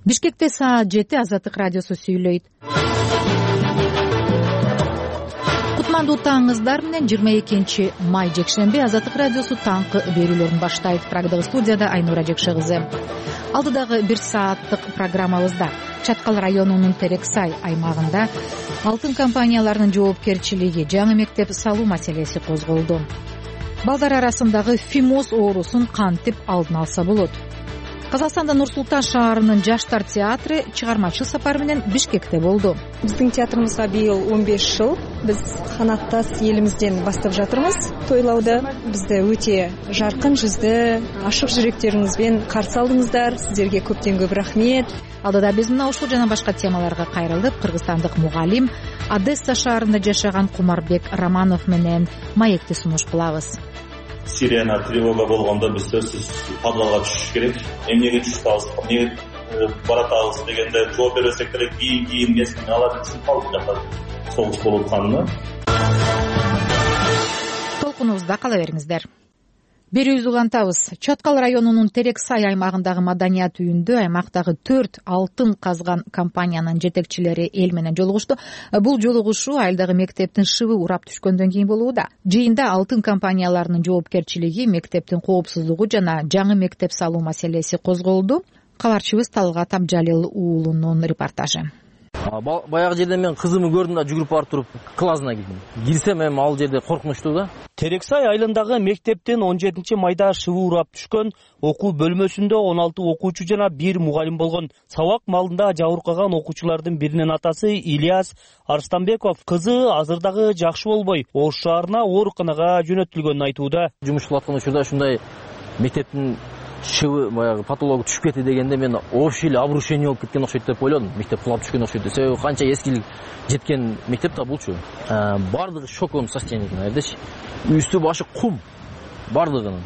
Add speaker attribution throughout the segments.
Speaker 1: Бишкекте саат 7 Азаттык радиосу сүйлөйт. Кутмандуу таңыңыздар менен 22 май жекшемби Азаттык радиосу таңкы берүүлөрүн баштайт. Прагдагы студияда Айнура Жекше кызы. Алдыдагы 1 сааттык программабызда Чаткал районунун Терексай аймагында алтын компанияларынын жоопкерчилиги, жаңы мектеп салуу маселеси козголду. Балдар арасындагы фимоз оорусун кантип алдын алса болот? Казакстанда Нур-Султан шаарынын жаштар театры чыгармачыл сапар менен Бишкекте болду.
Speaker 2: Биздин театрыбызга быйыл 15 жыл. Биз канаттас элимизден баштап жатырбыз тойлауды. Бизди өтө жаркын жүздүү, ашык жүрөктөрүңүзбен каршы алдыңыздар. Сиздерге көптөн көп рахмет.
Speaker 1: Алдыда биз мына ушул жана башка темаларга кайрылып, кыргызстандык мугалим, Одесса шаарында жашаган Кумарбек Романов менен маекти сунуш кылабыз.
Speaker 3: Сирена, тревога болгондо биз сөзсүз подвалга түшүш керек. Эмнеге түшүп эмнеге баратабыз дегенде жооп берсек керек. Кийин мезгилин алар үчүн калып жатат. Согуш болуп атканына.
Speaker 1: Толкунубузда кала бериңиздер. Берүүбүздү улантабыз. Чаткал районунун Терексай аймагындагы маданият үйүндө аймактагы 4 алтын казган компаниянын жетекчилери эл менен жолугушту. Бул жолугушуу айылдагы мектептин шыбы урап түшкөндөн кийин болууда. Жыйында алтын компанияларынын жоопкерчилиги, мектептин коопсуздугу жана жаңы мектеп салуу маселеси козголду. Кабарчыбыз Талгат Абжалил уулунун репортажы.
Speaker 4: Баягы жерде мен кызымды көрдүм да жүгүрүп барып туруп классына кирдим. Кирсем эми ал жерде коркунучтуу да.
Speaker 5: Терексай айылындагы мектептен 17 майда шыбы урап түшкөн, окуу бөлмөсүндө 16 окуучу жана 1 мугалим болгон. Сабак малында жабыркаган окуучулардын биринин атасы Ильяс Арстанбеков кызы азырдагы жакшы болбой, Ош шаарына ооруканага жөнөтүлгөнүн айтууда.
Speaker 4: Жумуш кылып аткан учурда ушундай мектептин шыбы баягы патологу түшүп кетти дегенде мен общий обрушение болуп кеткен окшойт деп ойлодум. Мектеп кулап түшкөн окшойт. Себеби канча эскилик жеткен мектеп да булчу. Бардыгы шоковом состоянии айдачы. Үстү башы кум бардыгынын.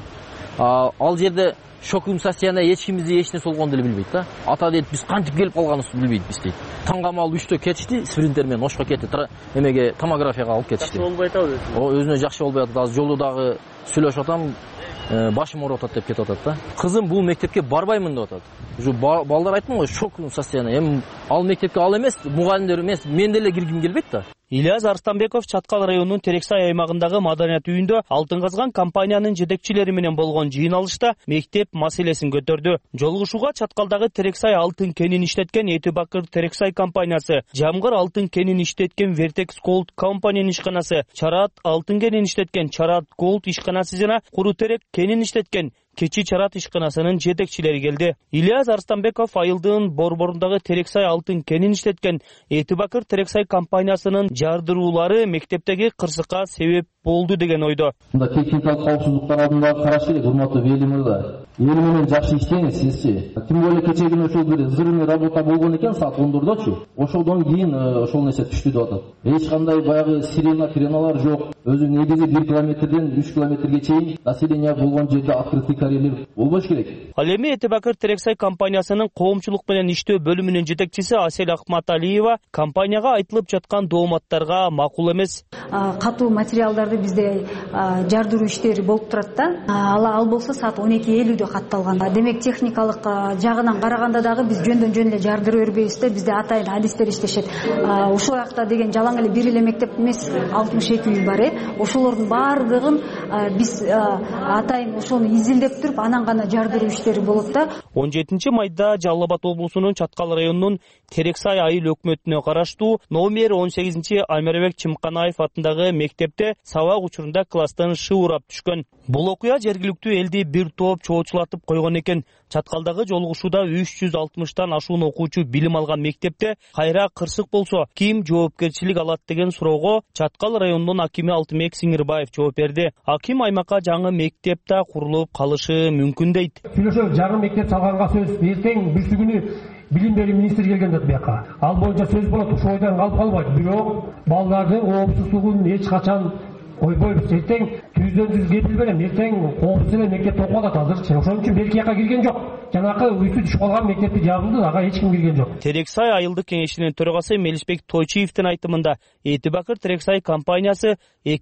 Speaker 4: Ал жерде шоковом состояние эч кимди эч нерсе болгонду деле билбейт да. Ата дейт биз кантип келип калганыбызды билбейт биз дейт. Таңгамал 3тө кетишти, спринтер менен Ошко кетти. Эмеге томографияга алып кетишти.
Speaker 5: Болбой атабы?
Speaker 4: Өзүнө жакшы болбой атат. Азыр жолдо дагы сүйлөшүп атам. Башым ооруп атат деп кетип атат да. Кызым бул мектепке барбаймын деп атат. Уже балдар айттым го, шок состояние. Эми ал мектепке ал эмес, мугалимдер эмес, мен деле киргим келбейт да.
Speaker 5: Ильяс Арстанбеков Чаткал районунун Терексай аймагындагы маданият үйүндө алтын казган компаниянын жетекчилери менен болгон жыйналышта мектеп маселесин көтөрдү. Жолугушууга Чаткалдагы Терексай алтын кенин иштеткен Этибакыр Терексай компаниясы, Жамгыр алтын кенин иштеткен Vertex Gold компаниянын ишканасы, Чарат алтын кенин иштеткен Чарат Gold ишканасы жана Курутерек кенин иштеткен Keçi Чарат ишканасынын жетекчилери келди. Ильяс Арстанбеков айылдын борборундагы Терексай алтын кенин иштеткен Этибакыр Терексай компаниясынын жардыруулары мектептеги кырсыкка себеп болду деген ойдо.
Speaker 6: Мында техникалык коопсуздуктар алдында караш керек, урматтуу Вели мырза. Эл менен жакшы иштеңиз сизчи. Тим более кечеги ошол бир взрывный работа болгон экен саат 14дочу. Ошодон кийин ошол нерсе түштү деп атат. Эч кандай баягы сиреналар жок. Өзү негизи 1 километрден 3 километрге чейин население болгон жерде открытый карьерлер болбош керек.
Speaker 5: Ал эми Этибакыр Терексай компаниясынын коомчулук менен иштөө бөлүмүнүн жетекчиси Асел Акматалиева компанияга айтылып жаткан дооматтарга макул эмес.
Speaker 7: Катуу материалдарды бизде жардыруу иштери болуп турат да. Ал болсо саат 12:50 катталган. Демек техникалык жагынан караганда дагы биз жөндөн жөн эле жардырып бербейбиз да. Бизде атайын адистер иштешет. Ушул жакта деген жалаң эле бир эле мектеп эмес, 62 үй бар. Ошолордун баардыгын биз атайын ошону изилдеп туруп, анан гана жардыруу иштери болот да.
Speaker 5: 17 майда Жалал Абад облусунун Чаткал районунун Терексай айыл өкмөтүнө караштуу номер 18 Аймарбек Чымканаев атындагы мектепте сабак учурунда класстан шыбы урап түшкөн. Бул окуя жергиликтүү элди бир топ чоочулатып койгон экен. Чаткалдагы жолугушууда 360тан ашуун окуучу билим алган мектепте кайра кырсык болсо ким жоопкерчилик алат деген суроого Чаткал районунун акими Алтынбек Сиңирбаев жооп берди. Аким аймакка жаңы мектеп да курулуп калышы мүмкүн дейт.
Speaker 8: Сүйлөшөбүз, жаңы мектеп салганга сөз эртең бүрсүгүнү билим берүү министри келген деп бияка. Ал боюнча сөз болот, ошол ойдан калып калбайт. Бирок балдардын коопсуздугун эч качан койбойбуз. Эртең түздөн-түз кепил берем, эртең коопсуз эле мектепте окуп атат азырчы. Ошон үчүн берки жака кирген жок. Жанакы үйсү түшүп калган мектепти жабылды, ага эч ким кирген жок.
Speaker 5: Терексай айылдык кеңешинин төрагасы Мелисбек Тойчиевдин айтымында Этибакыр Терексай компаниясы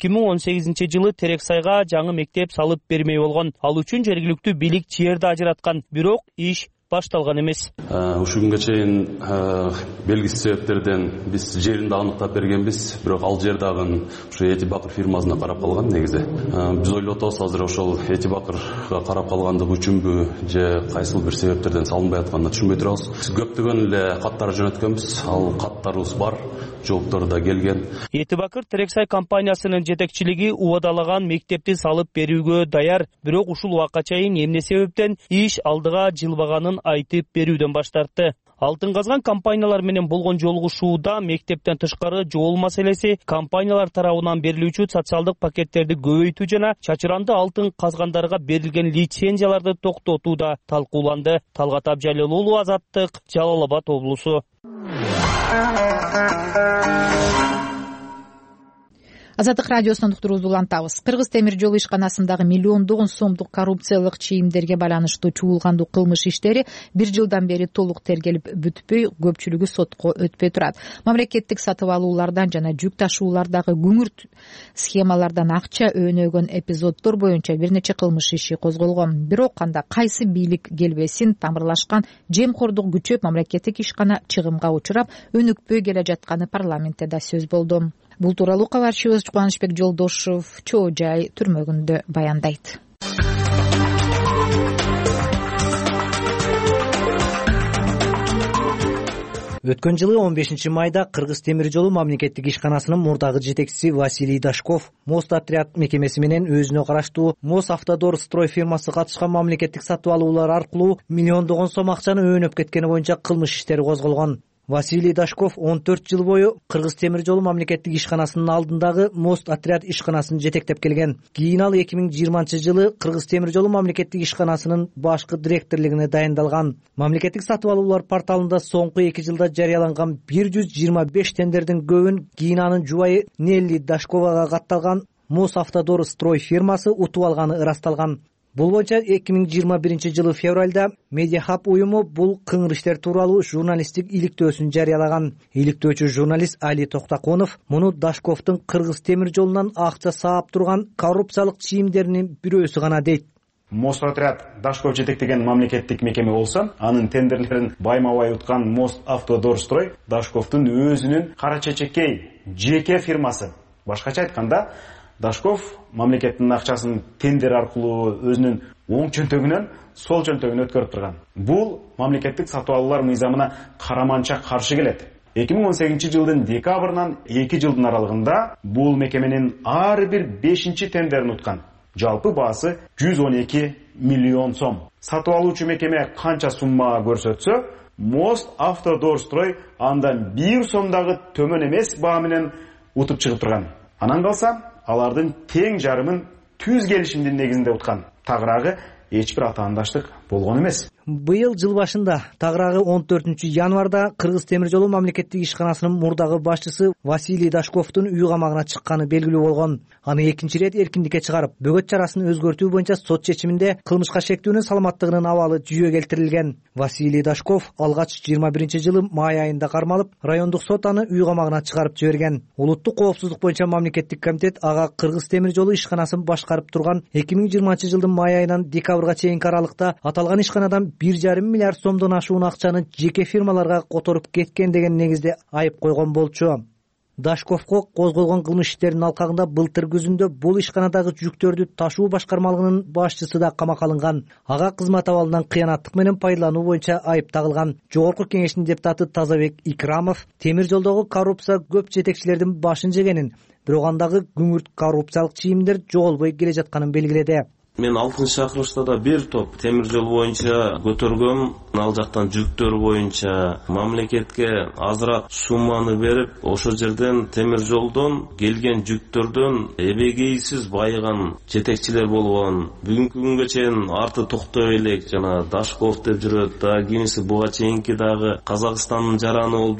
Speaker 5: 2018-жылы Терексайга жаңы мектеп салып бермей болгон. Ал үчүн жергиликтүү бийлик жерди ажыраткан, бирок иш башталган эмес.
Speaker 9: Ушул күнгө чейин белгисиз себептерден биз жеринде аныктап бергенбиз, бирок ал жер дагы ушу Этибакыр фирмасына карап калган негизи. Биз ойлоп атабыз азыр ошол Этибакырга карап калгандыгы үчүнбү же кайсыл бир себептерден салынбай атканын түшүнбөй турабыз. Биз көптөгөн эле каттар жөнөткөнбүз, ал каттарыбыз бар, жооптор да келген.
Speaker 5: Этибакыр Терексай компаниясынын жетекчилиги убадалаган мектепти салып берүүгө даяр, бирок ушул убакка чейин эмне себептен иш алдыга жылбаганын айтып берүүдөн баш тартты. Алтын казган компаниялар менен болгон жолугушууда мектептен тышкары жол маселеси, компаниялар тарабынан берилүүчү социалдык пакеттерди көбөйтүү жана чачыранды алтын казгандарга берилген лицензияларды токтотуу да талкууланды. Талгат Абжалил уулу, Азаттык, Жалал Абад облусу.
Speaker 1: Азаттык радиосунун уктуруубузду улантабыз. Кыргыз темир жолу ишканасындагы миллиондогон сомдук коррупциялык чийимдерге байланыштуу чуулгандуу кылмыш иштери 1 жылдан бери толук тергелип бүтпөй, көпчүлүгү сотко өтпөй турат. Мамлекеттик сатып алуулардан жана жүк ташуулардагы күңүрт схемалардан акча өөнөгөн эпизоддор боюнча бир нече кылмыш иши козголгон. Бирок анда кайсы бийлик келбесин тамырлашкан жемкордук күчөп, мамлекеттик ишкана чыгымга учурап, өнүкпөй келе жатканы парламентте да сөз болду. Бул тууралуу кабарчыбыз Кубанычбек Жолдошов Чоо Жай түрмөгүндө баяндайт.
Speaker 10: Өткөн жылы 15 майда Кыргыз темир жолу мамлекеттик ишканасынын мурдагы жетекчиси Василий Дашков Мост отряд мекемеси менен өзүнө караштуу Мост Автодор строй фирмасы катышкан мамлекеттик сатып алуулар аркылуу миллиондогон сом акчаны өөнөп кеткени боюнча кылмыш иштери козголгон. Василий Дашков 14 жыл бою Кыргыз темир жолу мамлекеттик ишканасынын алдындагы Мост отряд ишканасын жетектеп келген. Кийин ал 2020-жылы Кыргыз темир жолу мамлекеттик ишканасынын башкы директорлугуна дайындалган. Мамлекеттик сатып алуулар порталында соңку 2 жылда жарыяланган 125 тендердин көбүн кийин анын жубайы Нелли Дашковага катталган Мост Автодор строй фирмасы утуп алганы ырасталган. Бул боюнча 2021-жылы февралда Медиахаб уюму бул кыңыр иштер тууралуу журналисттик иликтөөсүн жарыялаган. Иликтөөчү журналист Али Токтаконов муну Дашковдун Кыргыз темир жолунан акча саап турган коррупциялык чийимдеринин бирөөсү гана дейт.
Speaker 11: Мост отряд Дашков жетектеген мамлекеттик мекеме болсо, анын тендерлерин байма-бай уткан Мост Автодор строй Дашковдун өзүнүн кара чечекей жеке фирмасы. Башкача айтканда, Дашков мамлекеттин акчасын тендер аркылуу өзүнүн оң чөнтөгүнөн сол чөнтөгүнө өткөрүп турган. Бул мамлекеттик сатып алуулар мыйзамына караманча каршы келет. 2018-жылдын декабрынан 2 жылдын аралыгында бул мекеменин ар бир 5-чи тендерин уткан. Жалпы баасы 112 миллион сом. Сатып алуучу мекеме канча сумма көрсөтсө, Мост Автодор строй андан 1 сомдагы төмөн эмес баа менен утуп чыгып турган. Анан калса, алардын тең жарымын түз келишимдин негизинде уткан. Тагыраагы эч бир атаандаштык болгон эмес.
Speaker 10: Быйыл жыл башында тагыраагы 14-январда Кыргыз темир жолу мамлекеттик ишканасынын мурдагы башчысы Василий Дашковдун үй камагына чыкканы белгилүү болгон. Аны экинчи ирет эркиндикке чыгарып, бөгөт чарасын өзгөртүү боюнча сот чечиминде кылмышка шектүүнүн саламаттыгынын абалы жүйө келтирилген. Василий Дашков алгач 21-жылы май айында кармалып, райондук сот аны үй камагына чыгарып жиберген. Улуттук коопсуздук боюнча мамлекеттик комитет ага Кыргыз темир жолу ишканасын башкарып турган 2020-жылдын май айынан декабрга чейинки аралыкта аталган ишканадан 1,5 миллиард сомдон ашуун акчаны жеке фирмаларга которуп кеткен деген негизде айып койгон болчу. Дашковго козголгон кылмыш иштеринин алкагында былтыр күзүндө бул ишканадагы жүктөрдү ташуу башкармалыгынын башчысы да камакка алынган. Ага кызмат абалынан кыянаттык менен пайдалануу боюнча айып тагылган. Жогорку кеңештин депутаты Тазабек Икрамов темир жолдогу коррупция көп жетекчилердин башын жегенин, бирок андагы күңүрт коррупциялык чийимдер жоголбой келе жатканын белгиледи.
Speaker 12: Мен 6-чакырылышта да бир топ темир жол боюнча көтөргөм, ал жактан жүктөр боюнча мамлекетке азыраак сумманы берип, ошол жерден темир жолдон келген жүктөрдөн эбегейсиз байыган жетекчилер болгон. Бүгүнкү күнгө чейин арты токтой элек жана Дашков деп жүрөт да, кийинси буга чейинки дагы Казакстандын жараны болуп жүргөн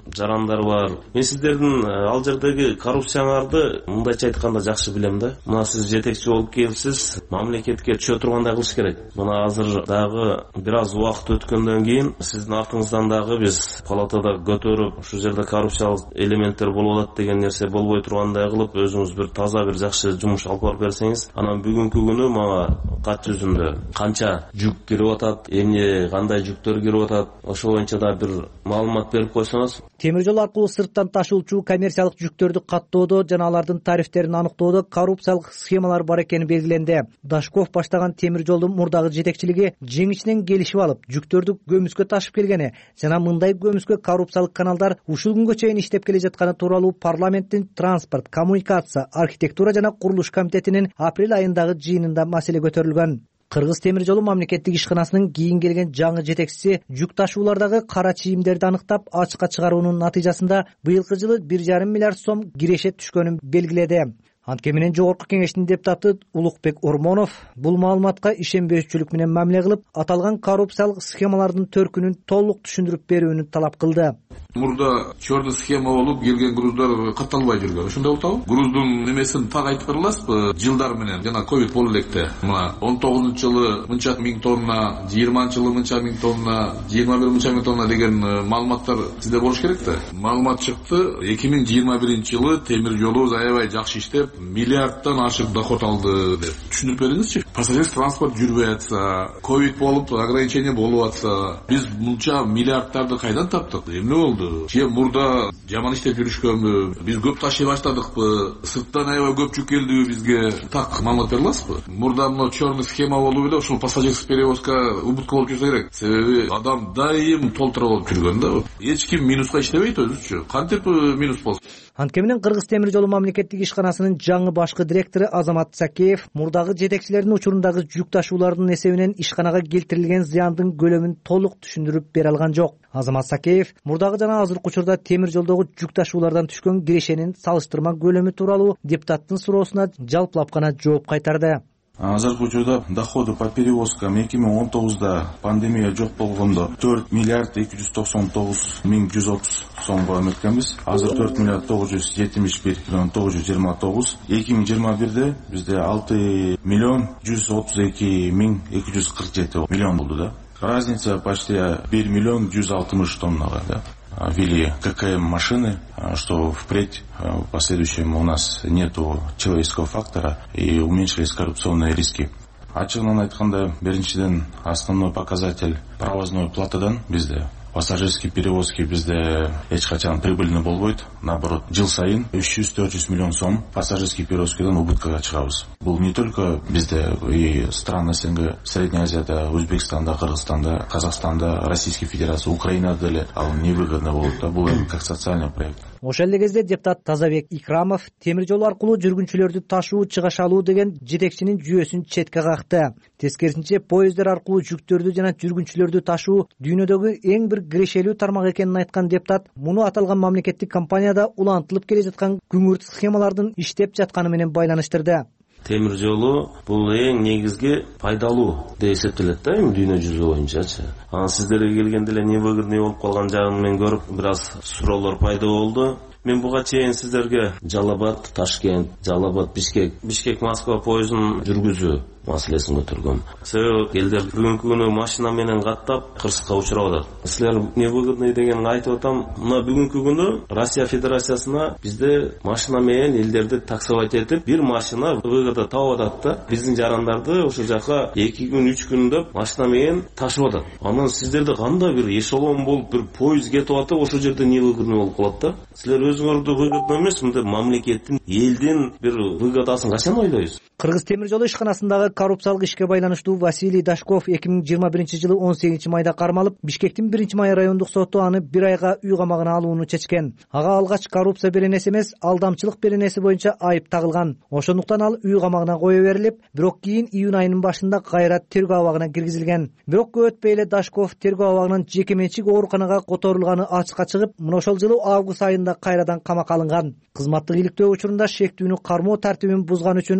Speaker 12: жарандар бар. Мен сиздердин ал жердеги коррупцияңарды мындайча айтканда жакшы билем да. Мына сиз жетекчи болуп келипсиз, мамлекетке түшө тургандай кылыш керек. Мына азыр дагы бир аз убакыт өткөндөн кийин сиздин артыңыздан дагы биз палатада көтөрүп, ушул жерде коррупциялык элементтер болуп атат деген нерсе болбой тургандай кылып, өзүңүз бир таза бир жакшы жумуш алып барып берсеңиз, анан бүгүнкү күнү мага кат жүзүндө канча жүк кирип атат, эмне кандай жүктөр кирип атат, ошол боюнча да бир маалымат берип койсоңуз.
Speaker 10: Темир жол аркылуу сырттан ташуучу коммерциялык жүктөрдү каттоодо жана алардын тарифтерин аныктоодо коррупциялык схемалар бар экени белгиленди. Дашков баштаган темир жолдун мурдагы жетекчилиги жеңишинен келишип алып, жүктөрдү көмүскө ташып келгени жана мындай көмүскө коррупциялык каналдар ушул күнгө чейин иштеп келе жатканы тууралуу парламенттин транспорт, коммуникация, архитектура жана курулуш комитетинин апрель айындагы жыйынында маселе көтөрүлгөн. Кыргыз темир жолу мамлекеттик ишканасынын кийин келген жаңы жетекчиси жүк ташуулардагы кара чийимдерди аныктап ачыкка чыгаруунун натыйжасында быйылкы жылы 1,5 миллиард сом киреше түшкөнүн белгиледи. Анткени менен жогорку кеңештин депутаты Улукбек Ормонов бул маалыматка ишенбөөчүлүк менен мамиле кылып, аталган коррупциялык схемалардын төркүнүн толук түшүндүрүп берүүнү талап кылды.
Speaker 13: Мурда черный схема болуп келген груздар катталбай жүргөн. Ошондой болтабы? Груздун немесин так айтып бере аласызбы? Жылдар менен жана ковид болуп электе. Мына 19-жылы мынча миң тонна, 20-жылы мынча миң тонна, 21 мынча миң тонна деген маалыматтар сизде болуш керек да. Маалымат чыкты. 2021-жылы темир жолу аябай жакшы иштеп, миллиардтан ашык доход алды деп. Түшүндүрүп бериңизчи. Пассажирский транспорт жүрбөй атса, ковид болуп, ограничение болуп атса, биз мынча миллиардтарды кайдан таптык? Эмне болду? Же мурда жаман иштеп жүрүшкөнбү? Биз көп ташый баштадыкпы? Сырттан аябай көп жүк келдиби бизге? Так маалымат бере аласызбы? Мурда мына черный схема болуп эле ушул пассажирский перевозка убытка болуп жүрсө керек. Себеби адам дайым толтура болуп жүргөн да. Эч ким минуска иштебейт өзүчө. Кантип минус болсун?
Speaker 10: Анткени менен Кыргыз темир жолу мамлекеттик ишканасынын жаңы башкы директору Азамат Сакеев мурдагы жетекчилердин учурундагы жүк ташуулардын эсебинен ишканага келтирилген зыяндын көлөмүн толук түшүндүрүп бере алган жок. Азамат Сакеев мурдагы жана азыркы учурда темир жолдогу жүк ташуулардан түшкөн кирешенин салыштырма көлөмү тууралуу депутаттын суроосуна жалпылап гана жооп кайтарды.
Speaker 14: Азыркы учурда доходу по перевозкам 2019-да пандемия жок болгондо 4 миллиард 299 миң 130 сомго өткөнбүз. Азыр 4 миллиард 971 миллион 929. 2021-де бизде 6 миллион 132 миң 247 миллион болду да. Разница почти 1 миллион 160 тоннага да. Ввели ККМ машины, что впредь в последующем у нас нету человеческого фактора и уменьшились коррупционные риски. Ачыгынан айтканда, биринчиден основной показатель провозной платадан бизде. Пассажирский перевозки бизде эч качан прибыльный болбойт. Наоборот, жыл сайын 300-400 миллион сом пассажирский перевозкадан убыткага чыгабыз. Бул не только бизде и стран СНГ, Средняя Азияда, Өзбекстанда, Кыргызстанда, Казакстанда, Российской Федерации, Украинада деле ал невыгодно болот да. Бул как социальный проект.
Speaker 10: Ошол эле кезде депутат Тазабек Икрамов темир жол аркылуу жүргүнчүлөрдү ташуу, чыгаш алуу деген жетекчинин жүйөсүн четке какты. Тескерисинче, поездер аркылуу жүктөрдү жана жүргүнчүлөрдү ташуу дүйнөдөгү эң бир кирешелүү тармак экенин айткан депутат муну аталган мамлекеттик компанияда улантылып келе жаткан күңүрт схемалардын иштеп жатканы менен байланыштырды.
Speaker 12: Темир жолу бул эң негизги пайдалуу деп эсептелет да, дүйнө жүзү боюнчачы. Анан сиздерге келгенде эле невыгодный болуп калган жагын мен көрүп, бир аз суроолор пайда болду. Мен буга чейин сиздерге Жалал-Абад, Ташкент, Жалал-Абад, Бишкек, Москва поездун жүргүзүү маселесин көтөргөм. Себеби элдер бүгүнкү күнү машина менен каттап кырсыкка учурап атат. Силер невыгодный дегенди айтып атам. Мына бүгүнкү күнү Россия Федерациясына бизде машина менен элдерди таксовать этип, бир машина выгода таап атат да. Биздин жарандарды ошол жака 2 күн, 3 күн деп машина менен ташып атат. Анан сиздерде кандай бир эшелон болуп, бир поезд кетип атып, ошол жерде невыгодный болуп калат да. Силер өзүңөрдү выгодный эмес, мындай мамлекеттин, элдин бир выгодасын качан ойлойсуз?
Speaker 10: Кыргыз темир жолу ишканасындагы коррупциялык ишке байланыштуу Василий Дашков 2021-жылы 18-майда кармалып, Бишкектин 1-май райондук соту аны 1 айга үй камагына алууну чечкен. Ага алгач коррупция беренеси эмес, алдамчылык беренеси боюнча айып тагылган. Ошондуктан ал үй камагына кое берилип, бирок кийин июнь айынын башында кайра тергөө абагына киргизилген. Бирок көп өтпөй эле Дашков тергөө абагынан жеке менчик ооруканага которулганы ачыкка чыгып, мына ошол жылы август айында кайрадан камакка алынган. Кызматтык иликтөө учурунда шектүүнү кармоо тартибин бузган үчүн абактын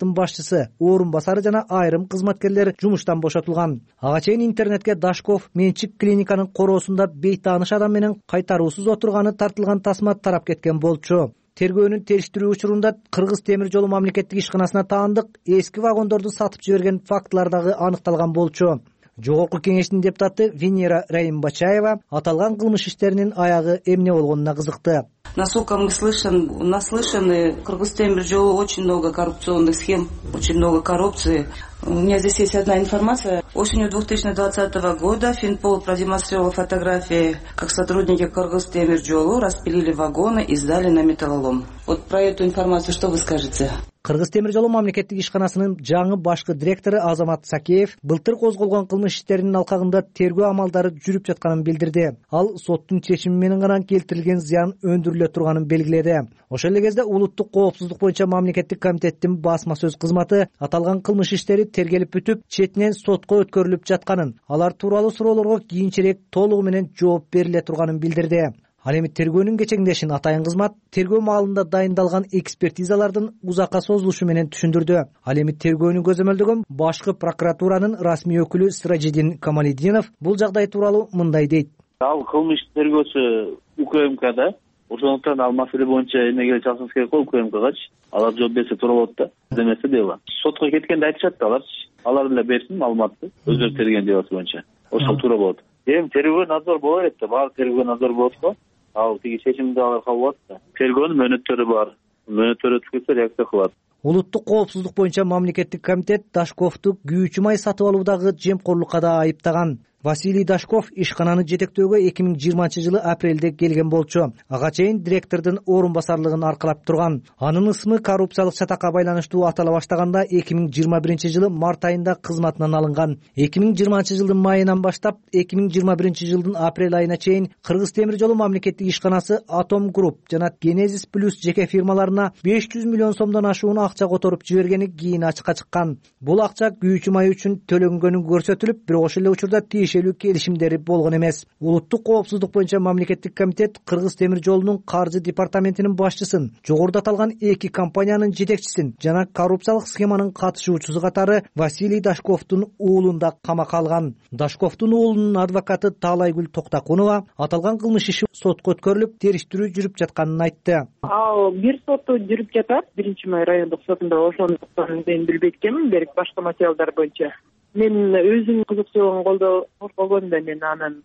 Speaker 10: департаменттин башчысы, орун басары жана айрым кызматкерлер жумуштан бошотулган. Ага чейин интернетке Дашков менчик клиниканын короосунда бейтааныш адам менен кайтаруусуз отурганы тартылган тасма тарап кеткен болчу. Тергөөнүн териштирүү учурунда Кыргыз темир жолу мамлекеттик ишканасына таандык эски вагондорду сатып жиберген фактылар дагы аныкталган болчу. Жогорку кеңештин депутаты Венера Раимбачаева аталган кылмыш иштеринин аягы эмне болгонуна кызыкты.
Speaker 15: Насколько мы наслышаны, Кыргыз темир жолу очень много коррупционных схем, очень много коррупции. У меня здесь есть одна информация. Осенью 2020 года Финпол продемонстрировал фотографии, как сотрудники Кыргыз темир жолу распилили вагоны и сдали на металлолом. Вот про эту информацию что вы скажете?
Speaker 10: Кыргыз темир жолу мамлекеттик ишканасынын жаңы башкы директору Азамат Сакеев былтыр козголгон кылмыш иштеринин алкагында тергөө амалдары жүрүп жатканын билдирди. Ал соттун чечими менен гана келтирилген зыян өндүрүлө турганын белгиледи. Ошол эле кезде улуттук коопсуздук боюнча мамлекеттик комитеттин басма сөз кызматы аталган кылмыш иштери тергелип бүтүп, четинен сотко өткөрүлүп жатканын, алар тууралуу суроолорго кийинчерээк толугу менен жооп бериле турганын билдирди. Ал эми тергөөнүн кечеңдешин атайын кызмат тергөө маалында дайындалган экспертизалардын узакка созулушу менен түшүндүрдү. Ал эми тергөөнү көзөмөлдөгөн башкы прокуратуранын расмий өкүлү Сиражидин Камалидинов бул жагдай тууралуу мындай дейт.
Speaker 16: Ал кылмыш тергөөсү УКМКда, ошондуктан ал маселе боюнча эмнеге чалсаңыз керек болуп УКМКгачы. Алар жооп берсе туура болот да. Демесе дело. Сотко кеткенде айтышат да алар эле берсин маалыматты, өздөрү терген делосы боюнча. Ошол туура болот. Эми тергөө надзор боло берет да, баары тергөө надзор болот го. Ал тиги чечимди алар кабыл алат да. Тергөөнүн мөөнөттөрү бар. Мөөнөттөрү өтүп кетсе реакция кылат.
Speaker 10: Улуттук коопсуздук боюнча мамлекеттик комитет Дашковду күйүүчү май сатып алуудагы жемкорлукка да айыптаган. Василий Дашков ишкананы жетектөөгө 2020-жылы апрелде келген болчу. Ага чейин директордун орун басарлыгын аркалап турган. Анын ысмы коррупциялык чатакка байланыштуу атала баштаганда 2021-жылы март айында кызматынан алынган. 2020-жылдын майынан баштап 2021-жылдын апрель айына чейин Кыргыз темир жолу мамлекеттик ишканасы Атом Групп жана Genesis Plus жеке фирмаларына 500 миллион сомдон ашуун акча которуп жибергени кийин ачыкка чыккан. Бул акча күйүүчү май үчүн төлөнгөнү көрсөтүлүп, бирок ошол эле учурда келишимдери болгон эмес. Улуттук коопсуздук боюнча мамлекеттик комитет Кыргыз темир жолунун каржы департаментинин башчысын, жогоруда аталган эки компаниянын жетекчисин жана коррупциялык схеманын катышуучусу катары Василий Дашковдун уулун да камакка алган. Дашковдун уулунун адвокаты Таалайгүл Токтакунова аталган кылмыш иши сотко өткөрүлүп, териштирүү жүрүп жатканын айтты.
Speaker 17: Ал бир соту жүрүп жатат, 1-май райондук сотунда, ошондуктан мен билбей экенмин, берик башка материалдар боюнча. Мен өзүнүн кызыкчылыгын колдогондо мен анын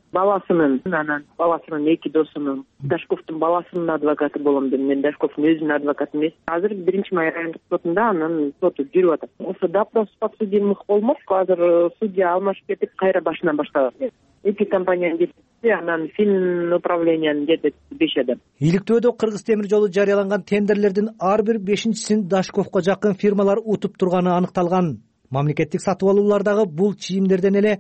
Speaker 17: баласынын эки досунун, Дашковдун баласынын адвокаты болом деп, мен Дашковдун өзүнүн адвокаты эмес. Азыр 1-май райондук сотунда анын соту жүрүп атат. Ошо допрос подсудимых болмок, азыр судья алмашып кетип, кайра башынан баштаган. Эки компаниянын жетекчиси, анан Фин управлениянын жетекчиси 5 адам.
Speaker 10: Иликтөөдө Кыргыз темир жолу жарыяланган тендерлердин ар бир 5-син Дашковго жакын фирмалар утуп турганы аныкталган. Мамлекеттик сатып алуулардагы бул чийимдерден эле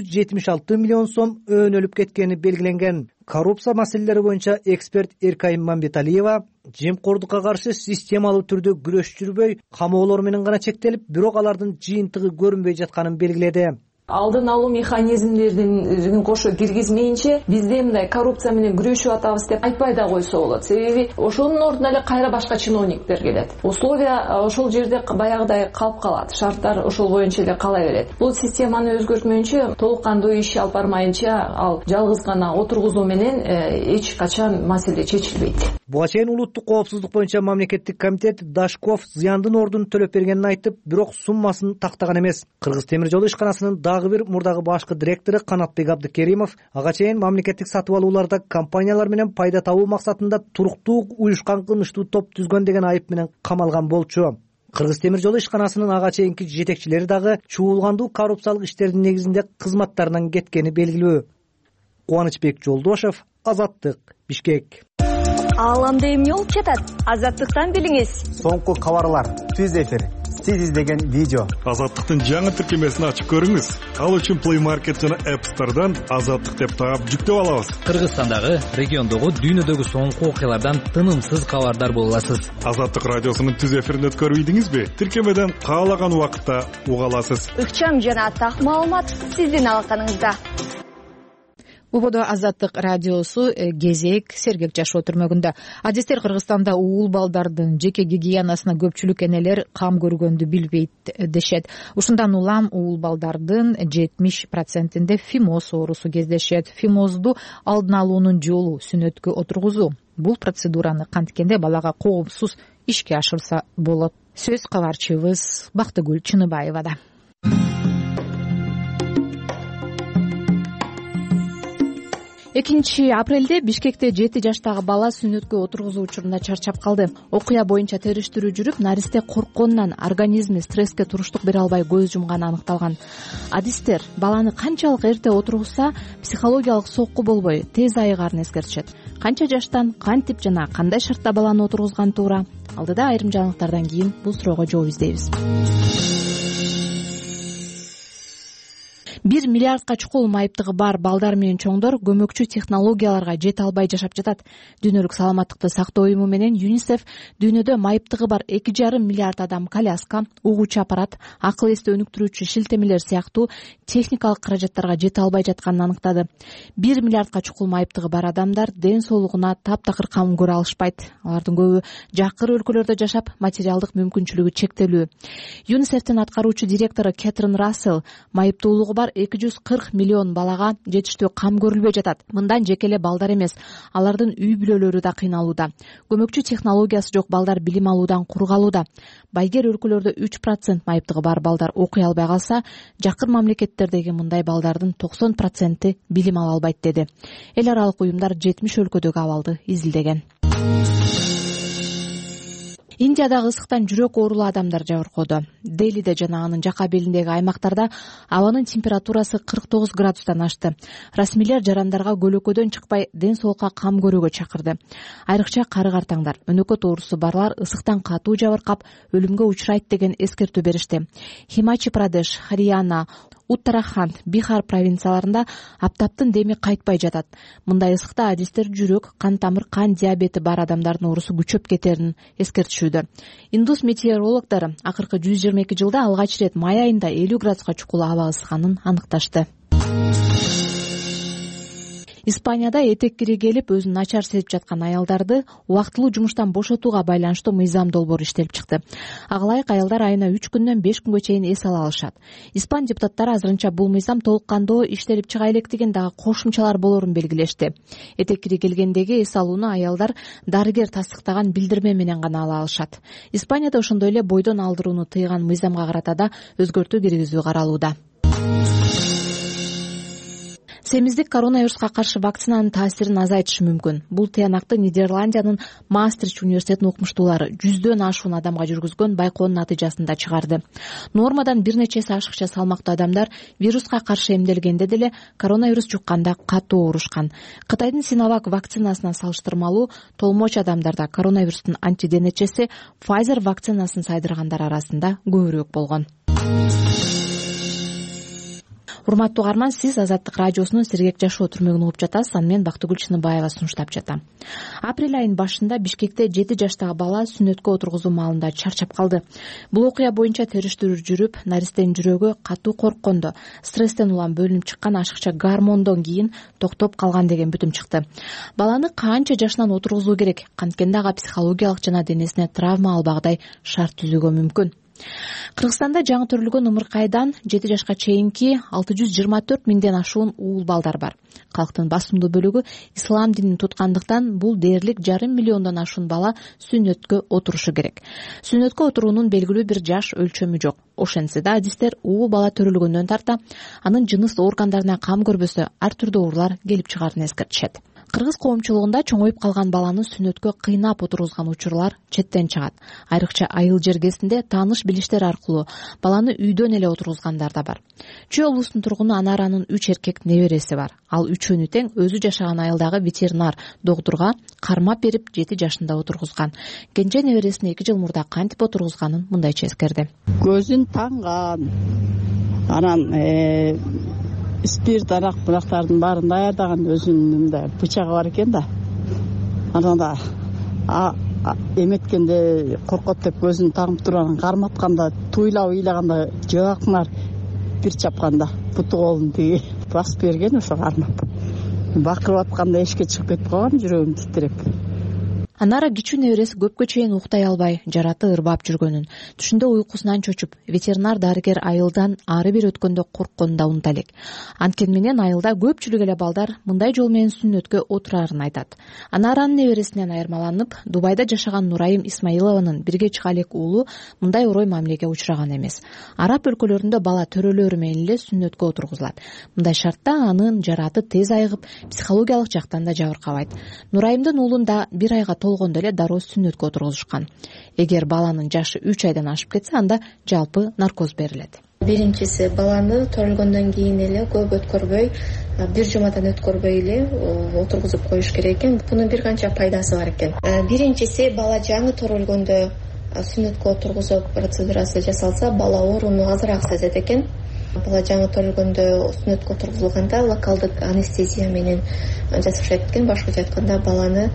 Speaker 10: 176 миллион сом өөнөлүп кеткени белгиленген. Коррупция маселелери боюнча эксперт Эркайым Мамбеталиева жемкордукка каршы системалуу түрдө күрөш жүрбөй, камоолор менен гана чектелип, бирок алардын жыйынтыгы көрүнбөй жатканын белгиледи.
Speaker 18: Алдын алуу механизмдерин кошо киргизмейинче бизде мындай коррупция менен күрөшүп атабыз деп айтпай да койсо болот. Себеби ошонун ордуна эле кайра башка чиновниктер келет. Условия ошол жерде баягыдай калып калат. Шарттар ошол боюнча эле кала берет. Бул системаны өзгөртмөйүнчө, толук кандуу иш алып бармайынча, ал жалгыз гана отургузуу менен эч качан маселе чечилбейт.
Speaker 10: Буга чейин улуттук коопсуздук боюнча мамлекеттик комитет Дашков зыяндын ордун төлөп бергенин айтып, бирок суммасын тактаган эмес. Кыргыз темир жолу ишканасынын дагы бир мурдагы башкы директору Канатбек Абдыкеримов ага чейин мамлекеттик сатып алууларда компаниялар менен пайда табуу максатында туруктуу уюшкан кылмыштуу топ түзгөн деген айып менен камалган болчу. Кыргыз темир жолу ишканасынын ага чейинки жетекчилери дагы чуулгандуу коррупциялык иштердин негизинде кызматтарынан кеткени белгилүү. Кубанычбек Жолдошев, Азаттык, Бишкек.
Speaker 19: Ааламда эмне болуп жатат? Азаттыктан билиңиз.
Speaker 20: Соңку кабарлар, түз эфир, сиз издеген видео.
Speaker 21: Азаттыктын жаңы тиркемесин ачып көрүңүз. Ал үчүн Play Market жана App Store'дан Азаттык деп таап жүктөп алабыз.
Speaker 22: Кыргызстандагы, региондогу, дүйнөдөгү соңку окуялардан тынымсыз кабардар боло аласыз.
Speaker 21: Азаттык радиосунун түз эфирин өткөрүп ийдиңизби? Тиркемеден каалаган убакытта уга аласыз.
Speaker 19: Ыкчам жана так маалымат сиздин алаканыңызда.
Speaker 1: Убодо Азаттык радиосу кезек сергек жашоо түрмөгүндө. Адистер Кыргызстанда уул балдардын жеке гигиенасына көпчүлүк энелер кам көргөндү билбейт дешет. Ушундан улам уул балдардын 70%-inde фимоз оорусу кездешет. Фимозду алдын алуунун жолу сүнөткө отургузуу. Бул процедураны канткенде балага коопсуз ишке ашырса болот. Сөз кабарчыбыз Бактыгүл Чыныбаевада. 2 апрелде Бишкекте 7 жаштагы бала сүнөткө отургузуу учурунда чарчап калды. Окуя боюнча териштирүү жүрүп, наристе коркконунан организми стресске туруштук бере албай көз жумганы аныкталган. Адистер баланы канчалык эрте отургузса, психологиялык сокку болбой тез айыгарын эскертишет. Канча жаштан, кантип жана кандай шартта баланы отургузган туура? Алдыда айрым жаңылыктардан кийин бул суроого жооп издейбиз. 1 миллиардка чукул майыптыгы бар балдар менен чоңдор көмөкчү технологияларга жете албай жашап жатат. Дүйнөлүк саламаттыкты сактоо уюму менен ЮНИСЕФ дүйнөдө майыптыгы бар 2,5 миллиард адам коляска, угуучу аппарат, акыл эсти өнүктүрүүчү шилтемелер сыяктуу техникалык каражаттарга жете албай жатканын аныктады. 1 миллиардка чукул майыптыгы бар адамдар ден соолугуна таптакыр кам көрө алышпайт. Алардын көбү жакыр өлкөлөрдө жашап, материалдык мүмкүнчүлүгү чектелүү. ЮНИСЕФтин аткаруучу директору Кэтрин Рассел майыптуулугу бар 240 миллион балага жетиштүү кам көрүлбөй жатат. Мындан жеке эле балдар эмес, алардын үй бүлөлөрү да кыйналууда. Көмөкчү технологиясы жок балдар билим алуудан кургалууда. Байгер өлкөлөрдө 3% майыптыгы бар балдар окуй албай калса, жакыр мамлекеттердеги мындай балдардын 90% билим ала албайт деди. Эл аралык уюмдар 70 өлкөдөгү абалды изилдеген. Индиядагы ысыктан жүрөк оорулуу адамдар жабыркоодо. Делиде жана анын жака белиндеги аймактарда абанын температурасы 49 градустан ашты. Расмийлер жарандарга көлөкөдөн чыкпай ден соолукка кам көрүүгө чакырды. Айрыкча кары картаңдар, өнөкөт оорусу барлар ысыктан катуу жабыркап өлүмгө учурайт деген эскертүү беришти. Химачи Прадеш, Харияна, Уттараханд, Бихар провинцияларында аптаптын деми кайтпай жатат. Мындай ысыкта адистер жүрөк, кан тамыр, кан диабети бар адамдардын оорусу күчөп кетерин эскертишүүдө. Индус метеорологдору акыркы 122 жылда алгач ирет май айында 50 градуска чукул аба ысыганын аныкташты. Испанияда этек кири келип өзүн начар сезип жаткан аялдарды убактылуу жумуштан бошотууга байланыштуу мыйзам долбоору иштелип чыкты. Ага ылайык аялдар айына 3 күндөн 5 күнгө чейин эс ала алышат. Испан депутаттары азырынча бул мыйзам толук кандуу иштелип чыга электигин дагы кошумчалар болорун белгилешти. Этек кири келгендеги эс алууну аялдар дарыгер тастыктаган билдирме менен гана ала алышат. Испанияда ошондой эле бойдон алдырууну тыйган мыйзамга карата да өзгөртүү киргизүү каралууда. Семиздик коронавируска каршы вакцинанын таасирин азайтышы мүмкүн. Бул тыянакты Нидерландиянын Маастрихт университетинин окумуштуулары 100дөн ашуун адамга жүргүзгөн байкоонун натыйжасында чыгарды. Нормадан бир нече эсе ашыкча салмактуу адамдар вируска каршы эмделгенде деле коронавирус жукканда катуу оорушкан. Кытайдын Синовак вакцинасына салыштырмалуу толмоч адамдарда коронавирустун антиденечеси Pfizer вакцинасын сайдыргандар арасында көбүрөөк болгон. Урматтуу угарман, сиз Азаттык радиосунун сергек жашоо түрмөгүн угуп жатасыз. Аны мен Бактыгүл Чыныбаева сунуштап жатам. Апрель айынын башында Бишкекте 7 жаштагы бала сүнөткө отургузуу маалында чарчап калды. Бул окуя боюнча териштирүү жүрүп, наристенин жүрөгү катуу корккондо, стресстен улам бөлүнүп чыккан ашыкча гормондон кийин токтоп калган деген бүтүм чыкты. Баланы канча жашынан отургузуу керек? Канткенде ага психологиялык жана денесине травма албагыдай шарт түзүүгө мүмкүн. Кыргызстанда жаңы төрүлгөн ымыркайдан 7 жашка чейинки 624 миңден ашуун уул балдар бар. Калктын басымдуу бөлүгү ислам динин туткандыктан бул дээрлик 5,5 миллиондон ашуун бала сүннөткө отурушу керек. Сүннөткө отуруунун белгилүү бир жаш өлчөмү жок. Ошентсе да адистер уул бала төрөлгөндөн тарта анын жыныс органдарына кам көрбөсө ар түрдүү оорулар келип чыгаарын эскертишет. Кыргыз коомчулугунда чоңоюп калган баланы сүннөткө кыйнап отургузган учурлар четтен чыгат. Айрыкча айыл жергесинде тааныш билиштер аркылуу баланы үйдөн эле отургузгандар да бар. Чүй облусунун тургуну Анаранын 3 эркек небереси бар. Ал үчөөнү тең өзү жашаган айылдагы ветеринар доктурга кармап берип 7 жашында отургузган. Кенже небересине 2 жыл мурда кантип отургузганын мындайча эскерди.
Speaker 2: Көзүн танган. Анан спирт арак бурактардын баарын даярдаган өзүнүн бычагы бар экен да. Анан да эметкенде коркот деп көзүн тагып туруп карматканда туйлап ыйлаганда жакыңар бир чапканда буту колун тиги басып берген ошо кармап. бакырып атканда эшикке чыгып кетип калгам, жүрөгүм титиреп.
Speaker 1: Анара кичүү небереси көпкө чейин уктай албай, жараты ырбап жүргөнүн, түшүндө уйкусунан чочуп, ветеринар дарыгер айылдан ары бери өткөндө коркконун да унута элек. Анткени менен айылда көпчүлүк эле балдар мындай жол менен сүннөткө отурарын айтат. Анаранын небересинен айырмаланып, Дубайда жашаган Нурайым Исмаилованын бирге чыга элек уулу мындай орой мамилеге учураган эмес. Араб өлкөлөрүндө бала төрөлөрү менен эле сүннөткө отургузулат. Мындай шартта анын жараты тез айыгып, психологиялык жактан да жабыркабайт. Нурайымдын уулун да бир айга толгондо эле дароо сүннөткө отургузушкан. Эгер баланын жашы 3 айдан ашып кетсе, анда жалпы наркоз берилет.
Speaker 3: Биринчиси, баланы төрөлгөндөн кийин эле көп өткөрбөй, бир жумадан өткөрбөй эле отургузуп коюш керек экен. Бунун бир канча пайдасы бар экен. Биринчиси, бала жаңы төрөлгөндө сүннөткө отургузуу процедурасы жасалса, бала ооруну азыраак сезет экен. Бала жаңы төрөлгөндө сүннөткө отургузулганда локалдык анестезия менен жасашат экен. Башкача айтканда, баланы